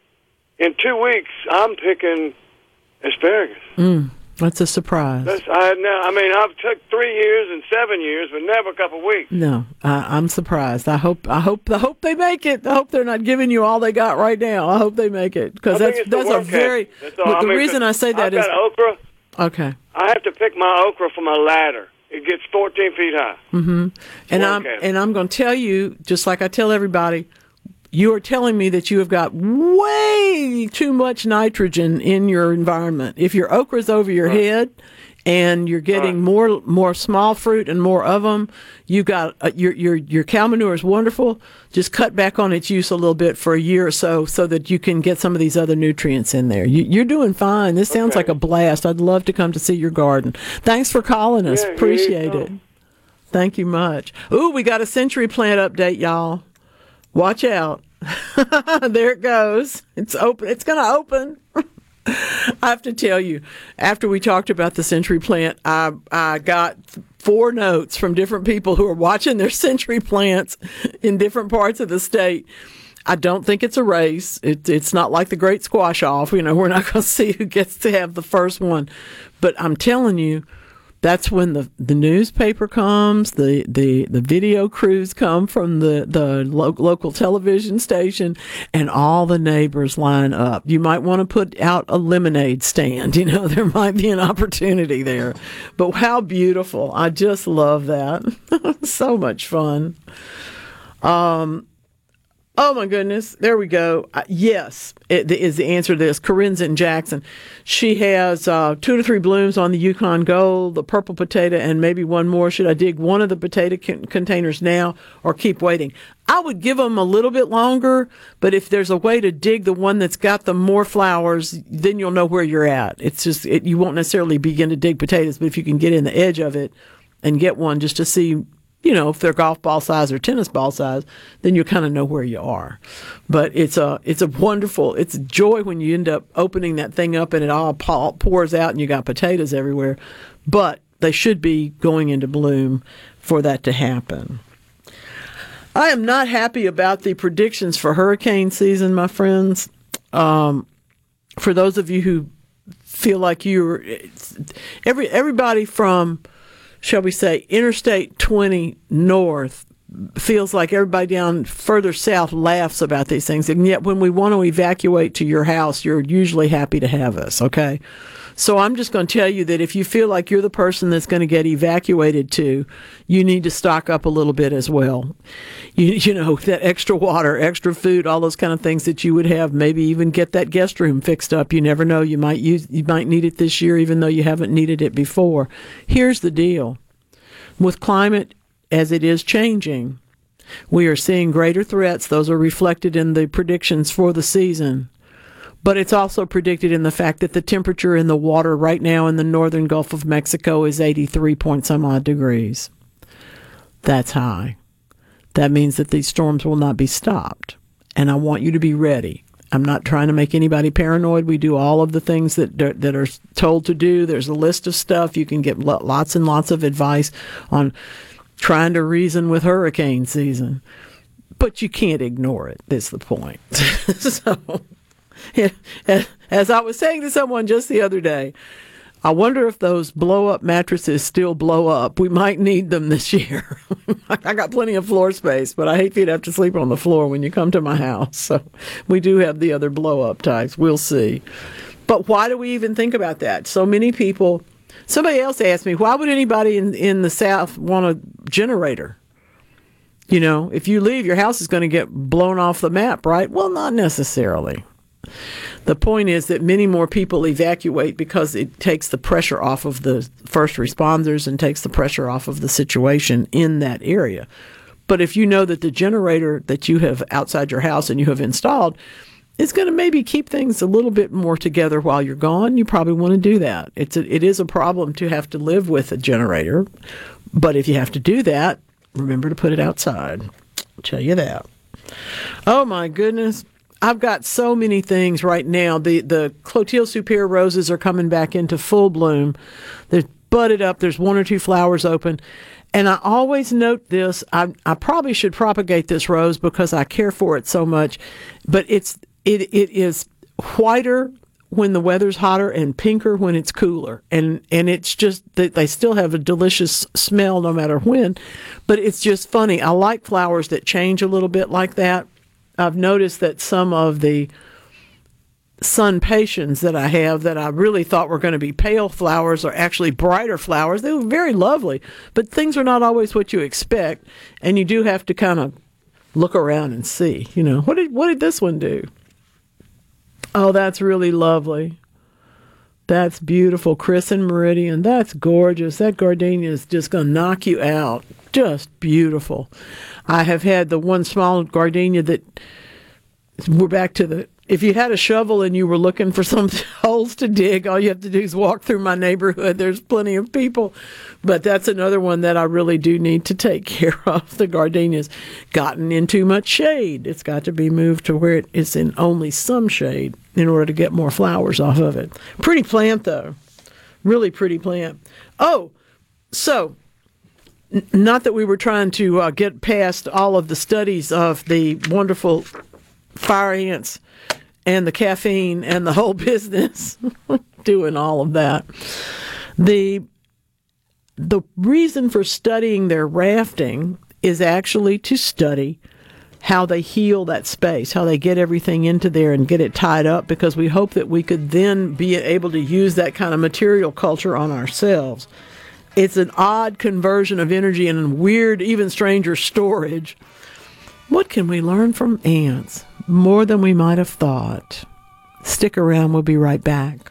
In 2 weeks, I'm picking asparagus. That's a surprise. I've took 3 years and 7 years, but never a couple of weeks. No, I'm surprised. I hope they make it. I hope they're not giving you all they got right now. I hope they make it because that's a very. The reason I say that is I've got okra. Okay. I have to pick my okra from a ladder. It gets 14 feet high. Mm-hmm. And I'm going to tell you, just like I tell everybody, you are telling me that you have got way too much nitrogen in your environment. If your okra's over your head and you're getting more small fruit and more of them, you got your cow manure is wonderful. Just cut back on its use a little bit for a year or so that you can get some of these other nutrients in there. You're doing fine. This sounds like a blast. I'd love to come to see your garden. Thanks for calling us. Appreciate it. Thank you much. Ooh, we got a century plant update, y'all. Watch out. There it goes. It's open. It's going to open. I have to tell you, after we talked about the century plant, I got 4 notes from different people who are watching their century plants in different parts of the state. I don't think it's a race. It's not like the Great Squash Off. We're not going to see who gets to have the first one. But I'm telling you, that's when the newspaper comes, the video crews come from the local television station, and all the neighbors line up. You might want to put out a lemonade stand. There might be an opportunity there. But how beautiful. I just love that. So much fun. Oh, my goodness. There we go. Yes, it is the answer to this. Corinne's in Jackson. She has 2 to 3 blooms on the Yukon Gold, the purple potato, and maybe one more. Should I dig one of the potato containers now or keep waiting? I would give them a little bit longer, but if there's a way to dig the one that's got the more flowers, then you'll know where you're at. It's just you won't necessarily begin to dig potatoes, but if you can get in the edge of it and get one just to see, if they're golf ball size or tennis ball size, then you kind of know where you are. But it's a joy when you end up opening that thing up and it all pours out and you got potatoes everywhere. But they should be going into bloom for that to happen. I am not happy about the predictions for hurricane season, my friends. For those of you who feel like everybody from, shall we say, Interstate 20 north feels like everybody down further south laughs about these things. And yet when we want to evacuate to your house, you're usually happy to have us, okay? So I'm just going to tell you that if you feel like you're the person that's going to get evacuated to, you need to stock up a little bit as well. You know, that extra water, extra food, all those kind of things that you would have. Maybe even get that guest room fixed up. You never know. You might need it this year, even though you haven't needed it before. Here's the deal. With climate as it is changing, we are seeing greater threats. Those are reflected in the predictions for the season. But it's also predicted in the fact that the temperature in the water right now in the northern Gulf of Mexico is 83-point-some-odd degrees. That's high. That means that these storms will not be stopped. And I want you to be ready. I'm not trying to make anybody paranoid. We do all of the things that are told to do. There's a list of stuff. You can get lots and lots of advice on trying to reason with hurricane season. But you can't ignore it, is the point. So, as I was saying to someone just the other day, I wonder if those blow-up mattresses still blow up. We might need them this year. I got plenty of floor space, but I hate for you to have to sleep on the floor when you come to my house. So we do have the other blow-up types. We'll see. But why do we even think about that? So many people... Somebody else asked me, why would anybody in the South want a generator? You know, if you leave, your house is going to get blown off the map, right? Well, not necessarily. The point is that many more people evacuate because it takes the pressure off of the first responders and takes the pressure off of the situation in that area. But if you know that the generator that you have outside your house and you have installed is going to maybe keep things a little bit more together while you're gone, you probably want to do that. It is a problem to have to live with a generator, but if you have to do that, remember to put it outside. I'll tell you that. Oh my goodness. I've got so many things right now. The Clotilde Super roses are coming back into full bloom. They're budded up. There's one or two flowers open. And I always note this. I probably should propagate this rose because I care for it so much. But it is whiter when the weather's hotter and pinker when it's cooler. And it's just that they still have a delicious smell no matter when. But it's just funny. I like flowers that change a little bit like that. I've noticed that some of the sun patiens that I have that I really thought were going to be pale flowers are actually brighter flowers. They were very lovely, but things are not always what you expect, and you do have to kind of look around and see, you know, what did this one do? Oh, that's really lovely. That's beautiful. Crescent Meridian. That's gorgeous. That gardenia is just going to knock you out. Just beautiful. I have had the one small gardenia that we're back to if you had a shovel and you were looking for some holes to dig, all you have to do is walk through my neighborhood. There's plenty of people. But that's another one that I really do need to take care of. The gardenia's gotten in too much shade. It's got to be moved to where it is in only some shade in order to get more flowers off of it. Pretty plant, though. Really pretty plant. Oh, so... Not that we were trying to get past all of the studies of the wonderful fire ants and the caffeine and the whole business, doing all of that. The reason for studying their rafting is actually to study how they heal that space, how they get everything into there and get it tied up, because we hope that we could then be able to use that kind of material culture on ourselves. It's an odd conversion of energy and weird, even stranger storage. What can we learn from ants? More than we might have thought. Stick around. We'll be right back.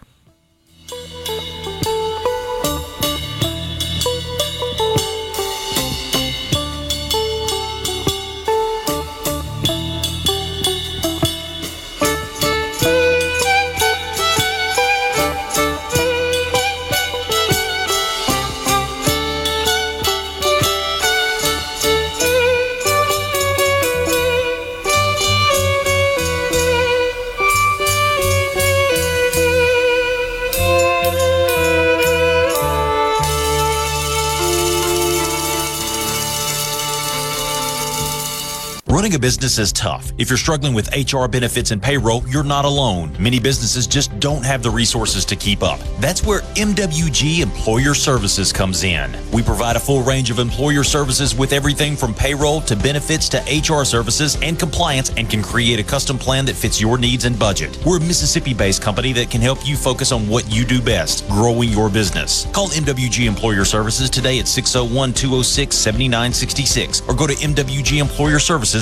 Running a business is tough. If you're struggling with HR, benefits, and payroll, you're not alone. Many businesses just don't have the resources to keep up. That's where MWG Employer Services comes in. We provide a full range of employer services with everything from payroll to benefits to HR services and compliance, and can create a custom plan that fits your needs and budget. We're a Mississippi-based company that can help you focus on what you do best, growing your business. Call MWG Employer Services today at 601-206-7966 or go to MWGEmployerServices.com.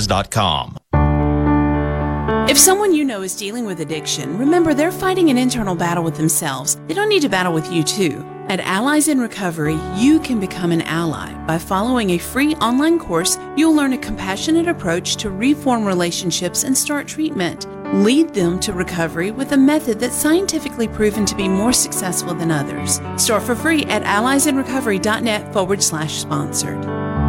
If someone you know is dealing with addiction, remember they're fighting an internal battle with themselves. They don't need to battle with you too. At Allies in Recovery, you can become an ally. By following a free online course, you'll learn a compassionate approach to reform relationships and start treatment. Lead them to recovery with a method that's scientifically proven to be more successful than others. Start for free at alliesinrecovery.net/sponsored.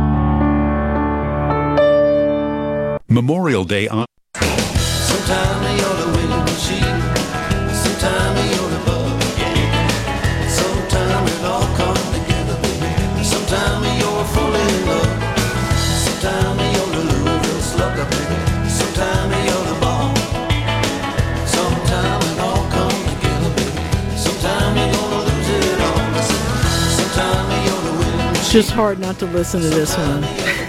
Memorial Day on. Sometime you're the winning machine, sometime you're the bug, yeah. Sometime it all comes together, baby. Sometime you're full in love, sometime you're the Louisville Slugger, baby. Sometime you're the ball, sometime it all comes together, baby. Sometime you're gonna lose it all. Sometime you're the winning machine. It's just hard not to listen to this one.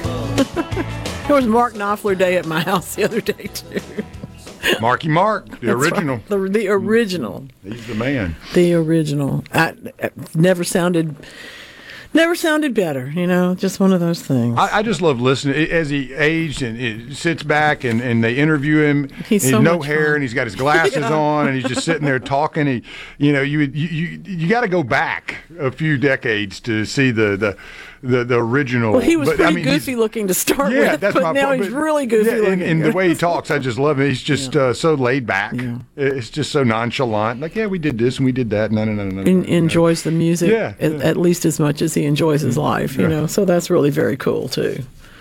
There was Mark Knopfler Day at my house the other day, too. Marky Mark, the original. Right. The original. He's the man. The original. Never sounded better, just one of those things. I just love listening. As he aged and it sits back and they interview him, he's so no much hair fun. And he's got his glasses on and he's just sitting there talking. You got to go back a few decades to see the original. Well, he was pretty goofy looking to start with, that's but my now point. he's really goofy looking. And the way he talks, I just love it. He's just so laid back. Yeah. It's just so nonchalant. Like, we did this and we did that. No. Enjoys the music at least as much as he enjoys his life, So that's really very cool, too.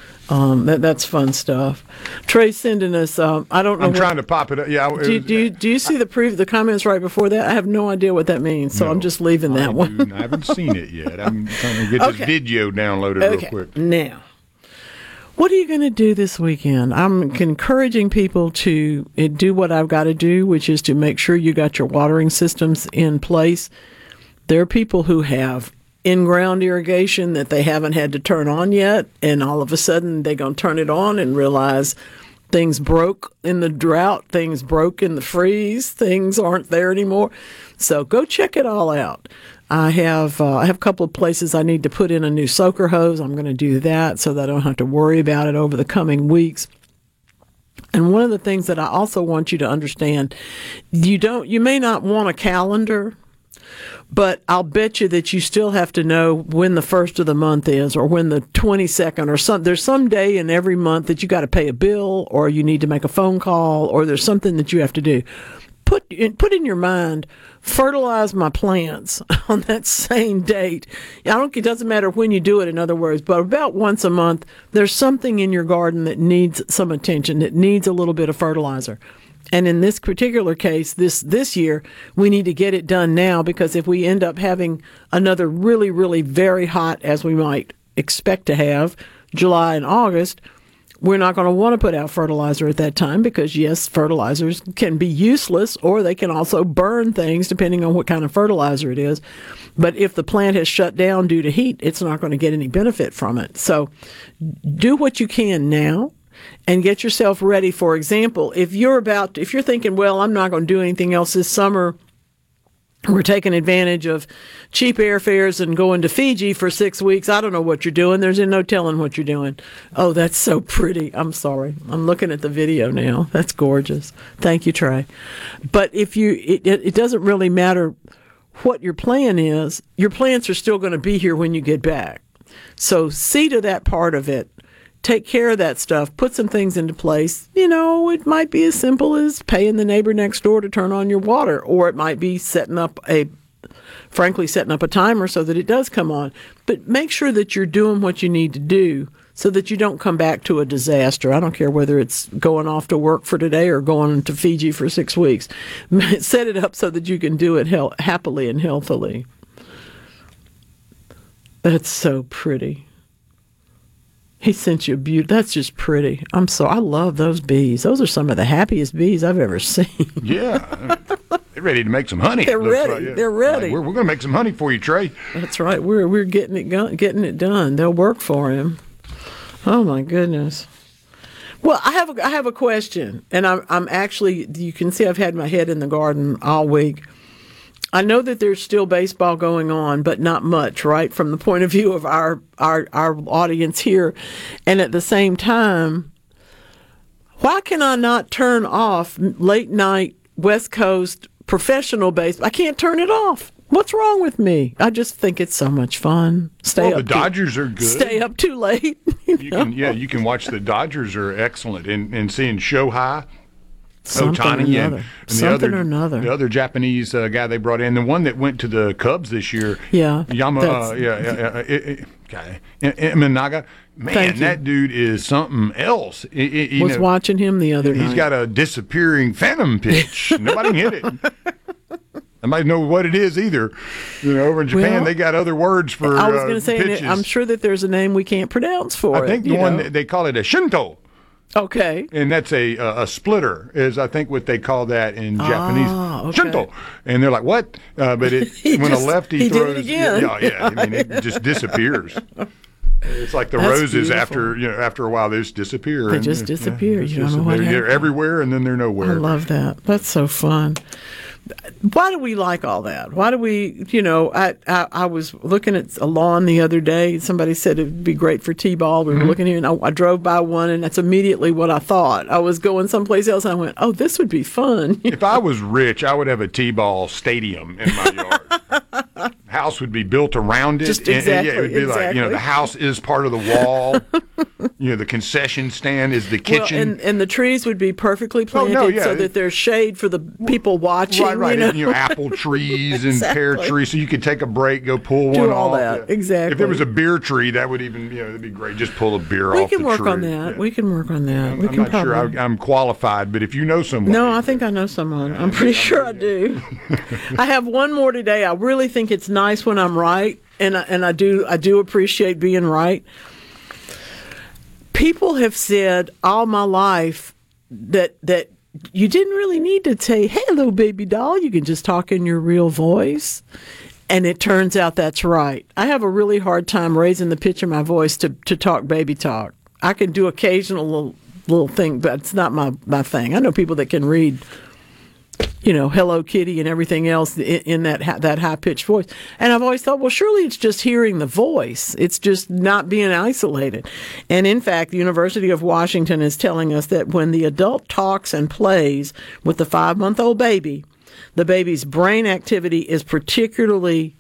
That's fun stuff. Trey's sending us. I don't know. I'm trying to pop it up. Yeah. Do you see the comments right before that? I have no idea what that means, so I'm just leaving that one. I haven't seen it yet. I'm trying to get this video downloaded real quick. Now, what are you going to do this weekend? I'm encouraging people to do what I've got to do, which is to make sure you got your watering systems in place. There are people who have in-ground irrigation that they haven't had to turn on yet, and all of a sudden they're going to turn it on and realize things broke in the drought, things broke in the freeze, things aren't there anymore. So go check it all out. I have a couple of places I need to put in a new soaker hose. I'm going to do that so that I don't have to worry about it over the coming weeks. And one of the things that I also want you to understand, you may not want a calendar, but I'll bet you that you still have to know when the first of the month is, or when the 22nd, or there's some day in every month that you got to pay a bill, or you need to make a phone call, or there's something that you have to do. Put in your mind, fertilize my plants on that same date. It doesn't matter when you do it, in other words, but about once a month, there's something in your garden that needs some attention, that needs a little bit of fertilizer. And in this particular case, this year, we need to get it done now, because if we end up having another really, really very hot, as we might expect to have, July and August, we're not going to want to put out fertilizer at that time, because, yes, fertilizers can be useless, or they can also burn things depending on what kind of fertilizer it is. But if the plant has shut down due to heat, it's not going to get any benefit from it. So do what you can now and get yourself ready. For example, if you're thinking, well, I'm not going to do anything else this summer, we're taking advantage of cheap airfares and going to Fiji for 6 weeks. I don't know what you're doing. There's no telling what you're doing. Oh, that's so pretty. I'm sorry. I'm looking at the video now. That's gorgeous. Thank you, Trey. But it doesn't really matter what your plan is. Your plants are still going to be here when you get back. So see to that part of it. Take care of that stuff. Put some things into place. It might be as simple as paying the neighbor next door to turn on your water, or it might be setting up a timer so that it does come on. But make sure that you're doing what you need to do so that you don't come back to a disaster. I don't care whether it's going off to work for today or going to Fiji for 6 weeks. Set it up so that you can do it happily and healthily. That's so pretty. He sent you a beauty. That's just pretty. I love those bees. Those are some of the happiest bees I've ever seen. Yeah. They're ready to make some honey. They're ready. Like, yeah. They're ready. Like, we're going to make some honey for you, Trey. That's right. We're getting it done. They'll work for him. Oh my goodness. Well, I have a question, and I'm actually, you can see I've had my head in the garden all week. I know that there's still baseball going on, but not much, right? From the point of view of our audience here. And at the same time, why can I not turn off late night West Coast professional baseball? I can't turn it off. What's wrong with me? I just think it's so much fun. The Dodgers are good. Stay up too late. You can watch the Dodgers are excellent. And seeing Shohei Ohtani and the other Japanese guy they brought in, the one that went to the Cubs this year, Imanaga. Man, that dude is something else. Watching him the other night. He's got a disappearing phantom pitch. Nobody can hit it. Nobody know what it is either. Over in Japan, they got other words for I was going to say, pitches. I'm sure that there's a name we can't pronounce for it. I think the one they call it a shinto. Okay. And that's a splitter, is I think what they call that in Japanese. Okay. Shinto. And they're like, what? But when a lefty throws, did it again. I mean, it just disappears. It's like the roses after a while they just disappear. They just disappear. You don't know what happened. They're everywhere and then they're nowhere. I love that. That's so fun. Why do we like all that? Why do we, I was looking at a lawn the other day. Somebody said it would be great for T-ball. We were looking here, and I drove by one, and that's immediately what I thought. I was going someplace else, and I went, oh, this would be fun. If I was rich, I would have a T-ball stadium in my yard. House would be built around it. Just exactly. It would be like, the house is part of the wall. The concession stand is the kitchen. And the trees would be perfectly planted so that there's shade for the people watching. Right. Apple trees and pear trees, so you could take a break, go pull one off. Do all that, exactly. If there was a beer tree, that would even, that'd be great. Just pull a beer off the tree. We can work on that. We can work on that. I'm not sure I'm qualified, but if you know someone. No, I think I know someone. I'm pretty sure I do. I have one more today. I really think it's nice when I'm right, and I do appreciate being right. People have said all my life that you didn't really need to say, hey, little baby doll. You can just talk in your real voice. And it turns out that's right. I have a really hard time raising the pitch of my voice to talk baby talk. I can do occasional little thing, but it's not my thing. I know people that can read, Hello Kitty and everything else in that high-pitched voice. And I've always thought, well, surely it's just hearing the voice. It's just not being isolated. And in fact, the University of Washington is telling us that when the adult talks and plays with the 5-month-old baby, the baby's brain activity is particularly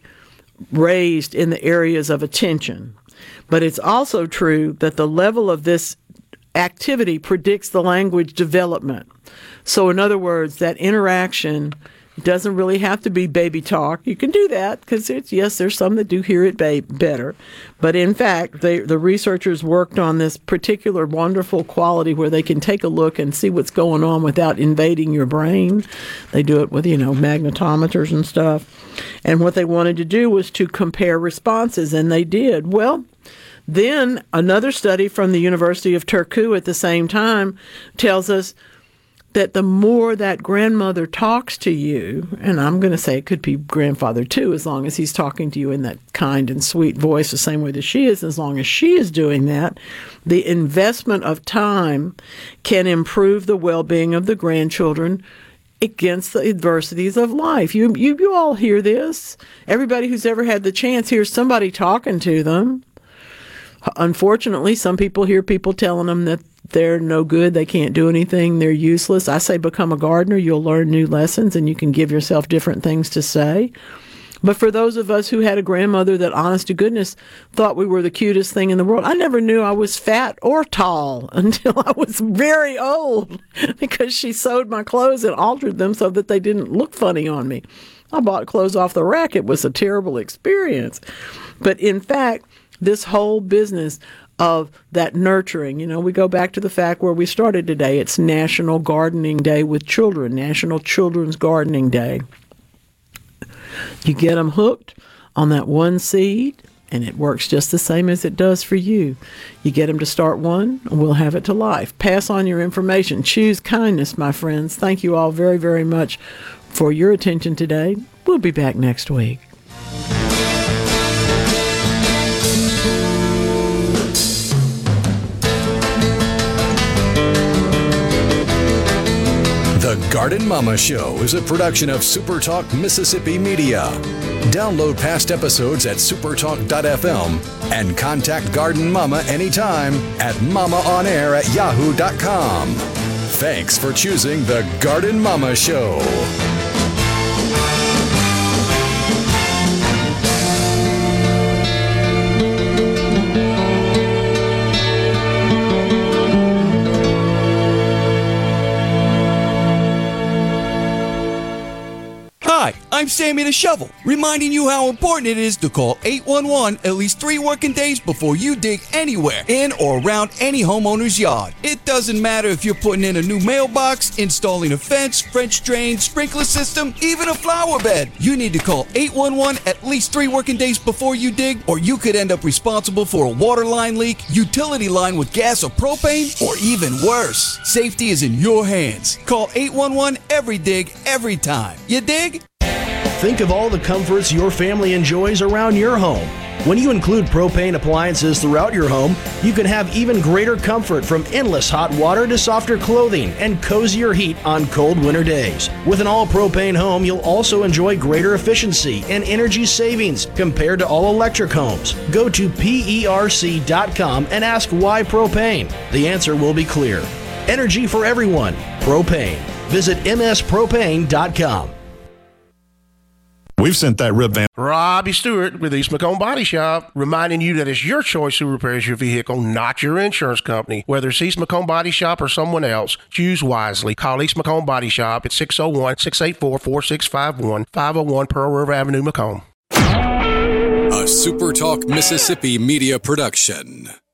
raised in the areas of attention. But it's also true that the level of this activity predicts the language development. So in other words, that interaction doesn't really have to be baby talk. You can do that because there's some that do hear it better. But in fact, the researchers worked on this particular wonderful quality where they can take a look and see what's going on without invading your brain. They do it with, magnetometers and stuff. And what they wanted to do was to compare responses, and they did. Well, then another study from the University of Turku at the same time tells us that the more that grandmother talks to you, and I'm going to say it could be grandfather too, as long as he's talking to you in that kind and sweet voice the same way that she is, as long as she is doing that, the investment of time can improve the well-being of the grandchildren against the adversities of life. You all hear this. Everybody who's ever had the chance hears somebody talking to them. Unfortunately, some people hear people telling them that they're no good, they can't do anything, they're useless. I say become a gardener, you'll learn new lessons, and you can give yourself different things to say. But for those of us who had a grandmother that, honest to goodness, thought we were the cutest thing in the world, I never knew I was fat or tall until I was very old because she sewed my clothes and altered them so that they didn't look funny on me. I bought clothes off the rack. It was a terrible experience. But in fact, this whole business of that nurturing, we go back to the fact where we started today. It's National Gardening Day with Children, National Children's Gardening Day. You get them hooked on that one seed, And it works just the same as it does for you. You get them to start one, and we'll have it to life. Pass on your information. Choose kindness, my friends. Thank you all very, very much for your attention today. We'll be back next week. The Garden Mama Show is a production of SuperTalk Mississippi Media. Download past episodes at supertalk.fm and contact Garden Mama anytime at mamaonair@yahoo.com. Thanks for choosing The Garden Mama Show. Hi, I'm Sammy the Shovel, reminding you how important it is to call 811 at least 3 working days before you dig anywhere in or around any homeowner's yard. It doesn't matter if you're putting in a new mailbox, installing a fence, French drain, sprinkler system, even a flower bed. You need to call 811 at least 3 working days before you dig, or you could end up responsible for a water line leak, utility line with gas or propane, or even worse. Safety is in your hands. Call 811 every dig, every time. You dig? Think of all the comforts your family enjoys around your home. When you include propane appliances throughout your home, you can have even greater comfort, from endless hot water to softer clothing and cozier heat on cold winter days. With an all-propane home, you'll also enjoy greater efficiency and energy savings compared to all-electric homes. Go to PERC.com and ask why propane. The answer will be clear. Energy for everyone. Propane. Visit MSPropane.com. We've sent that rib van. Robbie Stewart with East Macomb Body Shop, reminding you that it's your choice who repairs your vehicle, not your insurance company. Whether it's East Macomb Body Shop or someone else, choose wisely. Call East Macomb Body Shop at 601-684-4651, 501 Pearl River Avenue, Macomb. A SuperTalk Mississippi Media Production.